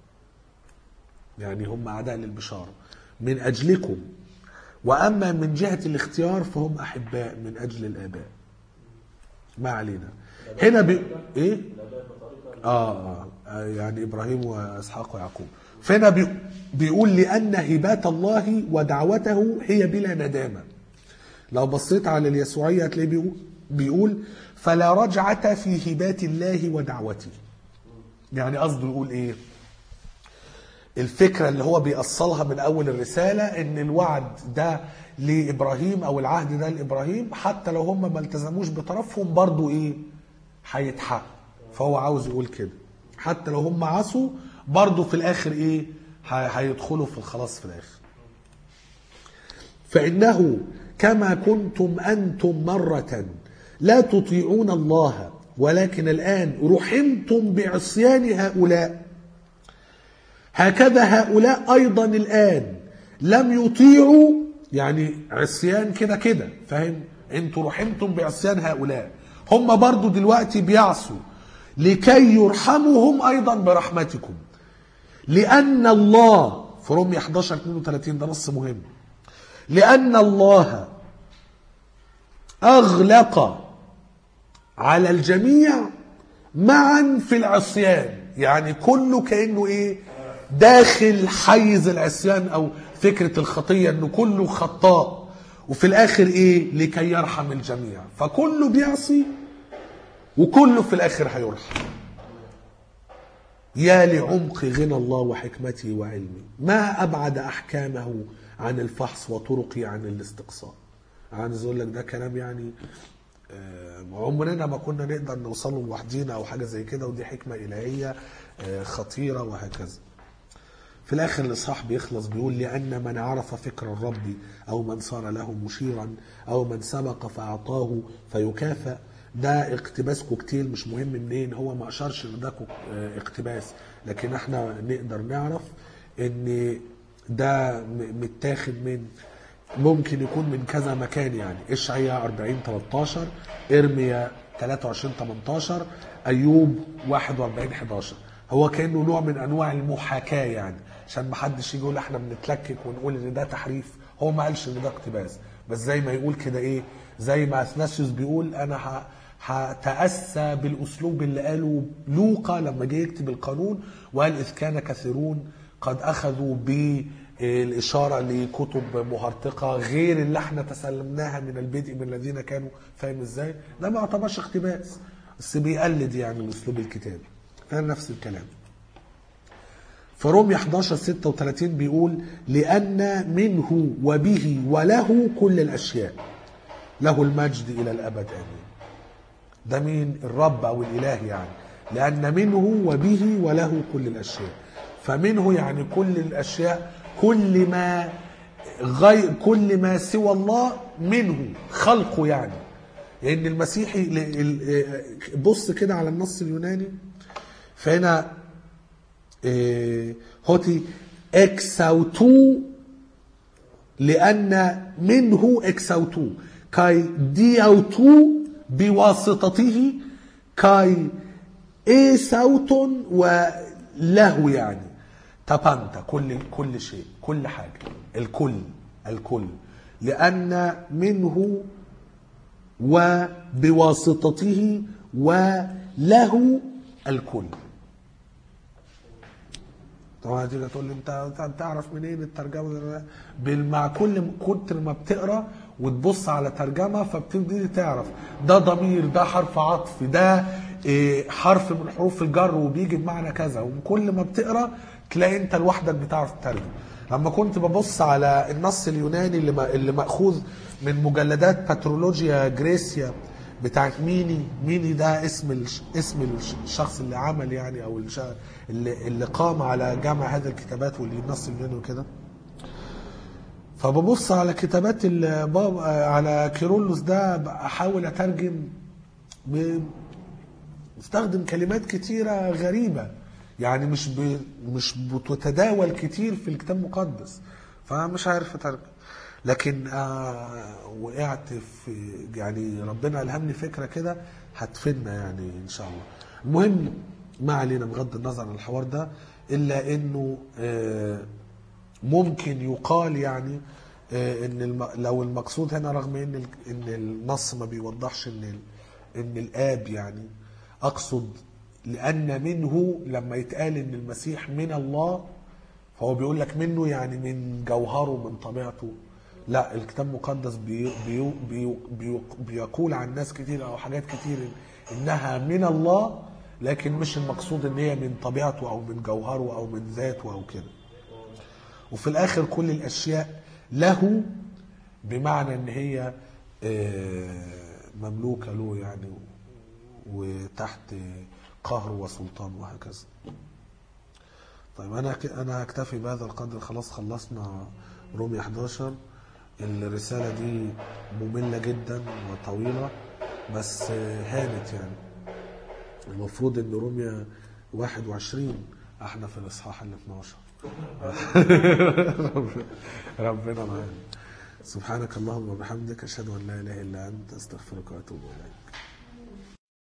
يعني هم اعداء للبشارة من اجلكم، واما من جهة الاختيار فهم احباء من اجل الاباء. ما علينا. هنا بي... ايه آه, اه يعني ابراهيم واسحاق ويعقوب. فهنا بي... بيقول لان هبات الله ودعوته هي بلا ندامة. لو بصيت على اليسوعية هتلاقيه بيقول, بيقول فلا رجعة في هبات الله ودعوته. يعني قصده يقول ايه، الفكرة اللي هو بيأصلها من اول الرسالة ان الوعد ده لابراهيم او العهد ده لابراهيم، حتى لو هم ما التزموش بطرفهم برضو ايه هيتحقق. فهو عاوز يقول كده حتى لو هم عصوا برضو في الاخر ايه هيدخلوا في الخلاص في الاخر. فانه كما كنتم انتم مرة لا تطيعون الله ولكن الآن رحمتم بعصيان هؤلاء، هكذا هؤلاء أيضا الآن لم يطيعوا، يعني عصيان كده كده، فاهم؟ انتوا رحمتم بعصيان هؤلاء، هم برضو دلوقتي بيعصوا لكي يرحمهم أيضا برحمتكم، لأن الله في رومية احد عشر اثنين وثلاثين ده نص مهم، لأن الله أغلق على الجميع معا في العصيان، يعني كله كأنه إيه داخل حيز العصيان أو فكرة الخطية، أنه كله خطاء، وفي الآخر إيه لكي يرحم الجميع، فكله بيعصي وكله في الآخر هيرحم. يا لعمق غنى الله وحكمته وعلمه، ما أبعد أحكامه عن الفحص وطرقه عن الاستقصاء. عايز أقول لك ده كلام يعني عمرنا ما كنا نقدر نوصله لوحدينا أو حاجة زي كده، ودي حكمة إلهية خطيرة وهكذا. في الآخر الإصحاح بيخلص بيقول لأن من عرف فكر الرب أو من صار له مشيرا أو من سبق فأعطاه فيكافأ. ده اقتباسكم كتير، مش مهم منين، هو ما أشارش إن ده اقتباس، لكن احنا نقدر نعرف إن ده متاخد من، ممكن يكون من كذا مكان، يعني إشعياء أربعين ثلاثة عشر، إرميا ثلاثة وعشرين ثمانية عشر، أيوب واحد وأربعين أحد عشر. هو كأنه نوع من أنواع المحاكاة، يعني عشان ما حدش يجي يقول احنا بنتلكك ونقول ان ده تحريف. هو ما قالش ان ده اقتباس، بس زي ما يقول كده ايه، زي ما اثناسيوس بيقول انا هتأسى بالاسلوب اللي قاله لوقا لما جه يكتب القانون، وقال اذ كان كثيرون قد اخذوا بالاشاره لكتب مهرطقه غير اللي احنا تسلمناها من البدء من الذين كانوا، فاهم ازاي؟ ده ما يعتبرش اقتباس، بس بيقلد يعني الاسلوب الكتابي. كان نفس الكلام. فرومية احد عشر ستة وثلاثين بيقول لأن منه وبه وله كل الأشياء، له المجد إلى الأبد آمين. ده مين؟ الرب أو الإله يعني. لأن منه وبه وله كل الأشياء، فمنه يعني كل الأشياء، كل ما غير كل ما سوى الله منه خلقه يعني. لأن يعني المسيحي بص كده على النص اليوناني، فهنا هوتي اكساوتو، لأن منه اكساوتو كاي دياوتو بواسطته كاي ايساوتون وله، يعني تابانتا كل كل شيء، كل حاجة، الكل الكل، لأن منه وبواسطته وله الكل. طبعا هتيجي تقول لي انت بتعرف منين الترجمه؟ مع كل كتر ما بتقرا وتبص على ترجمه فبتبتدي تعرف ده ضمير، ده حرف عطف، ده حرف من حروف الجر وبيجي بمعنى كذا، وكل ما بتقرا تلاقي انت لوحدك بتعرف تترجم. لما كنت ببص على النص اليوناني اللي اللي ماخوذ من مجلدات باترولوجيا جريسيا بتاعت ميني، ميني ده اسم اسم الشخص اللي عمل يعني، او اللي اللي قام على جمع هذه الكتابات واللي النص اليوناني وكده. فببص على كتابات على كيرلس ده، احاول اترجم، بستخدم كلمات كتيره غريبه يعني مش ب... مش بتتداول كتير في الكتاب المقدس، فمش عارف اترجم. لكن آه وقعت في يعني ربنا ألهمني فكرة كده هتفيدنا يعني إن شاء الله. المهم ما علينا بغض النظر عن الحوار ده، إلا إنه آه ممكن يقال يعني آه إن الم... لو المقصود هنا، رغم إن ال... إن النص ما بيوضحش إن ال... إن الآب يعني، أقصد لأن منه لما يتقال إن المسيح من الله، فهو بيقول لك منه يعني من جوهره من طبيعته. لا، الكتاب المقدس بي بي بي بي بيقول عن ناس كتير او حاجات كتير انها من الله، لكن مش المقصود ان هي من طبيعته او من جوهره او من ذاته او كده. وفي الاخر كل الاشياء له، بمعنى ان هي مملوكه له يعني، وتحت قهر وسلطان وهكذا. طيب انا انا هكتفي بهذا القدر، خلاص خلصنا رومية احد عشر. الرسالة دي مملة جدا وطويلة، بس هانت يعني. المفروض ان روميا واحد وعشرين، احنا في الاصحاح ال اثناشر. ربنا معانا. سبحانك اللهم وبحمدك، اشهد ان لا اله الا انت، استغفرك واتوب اليك.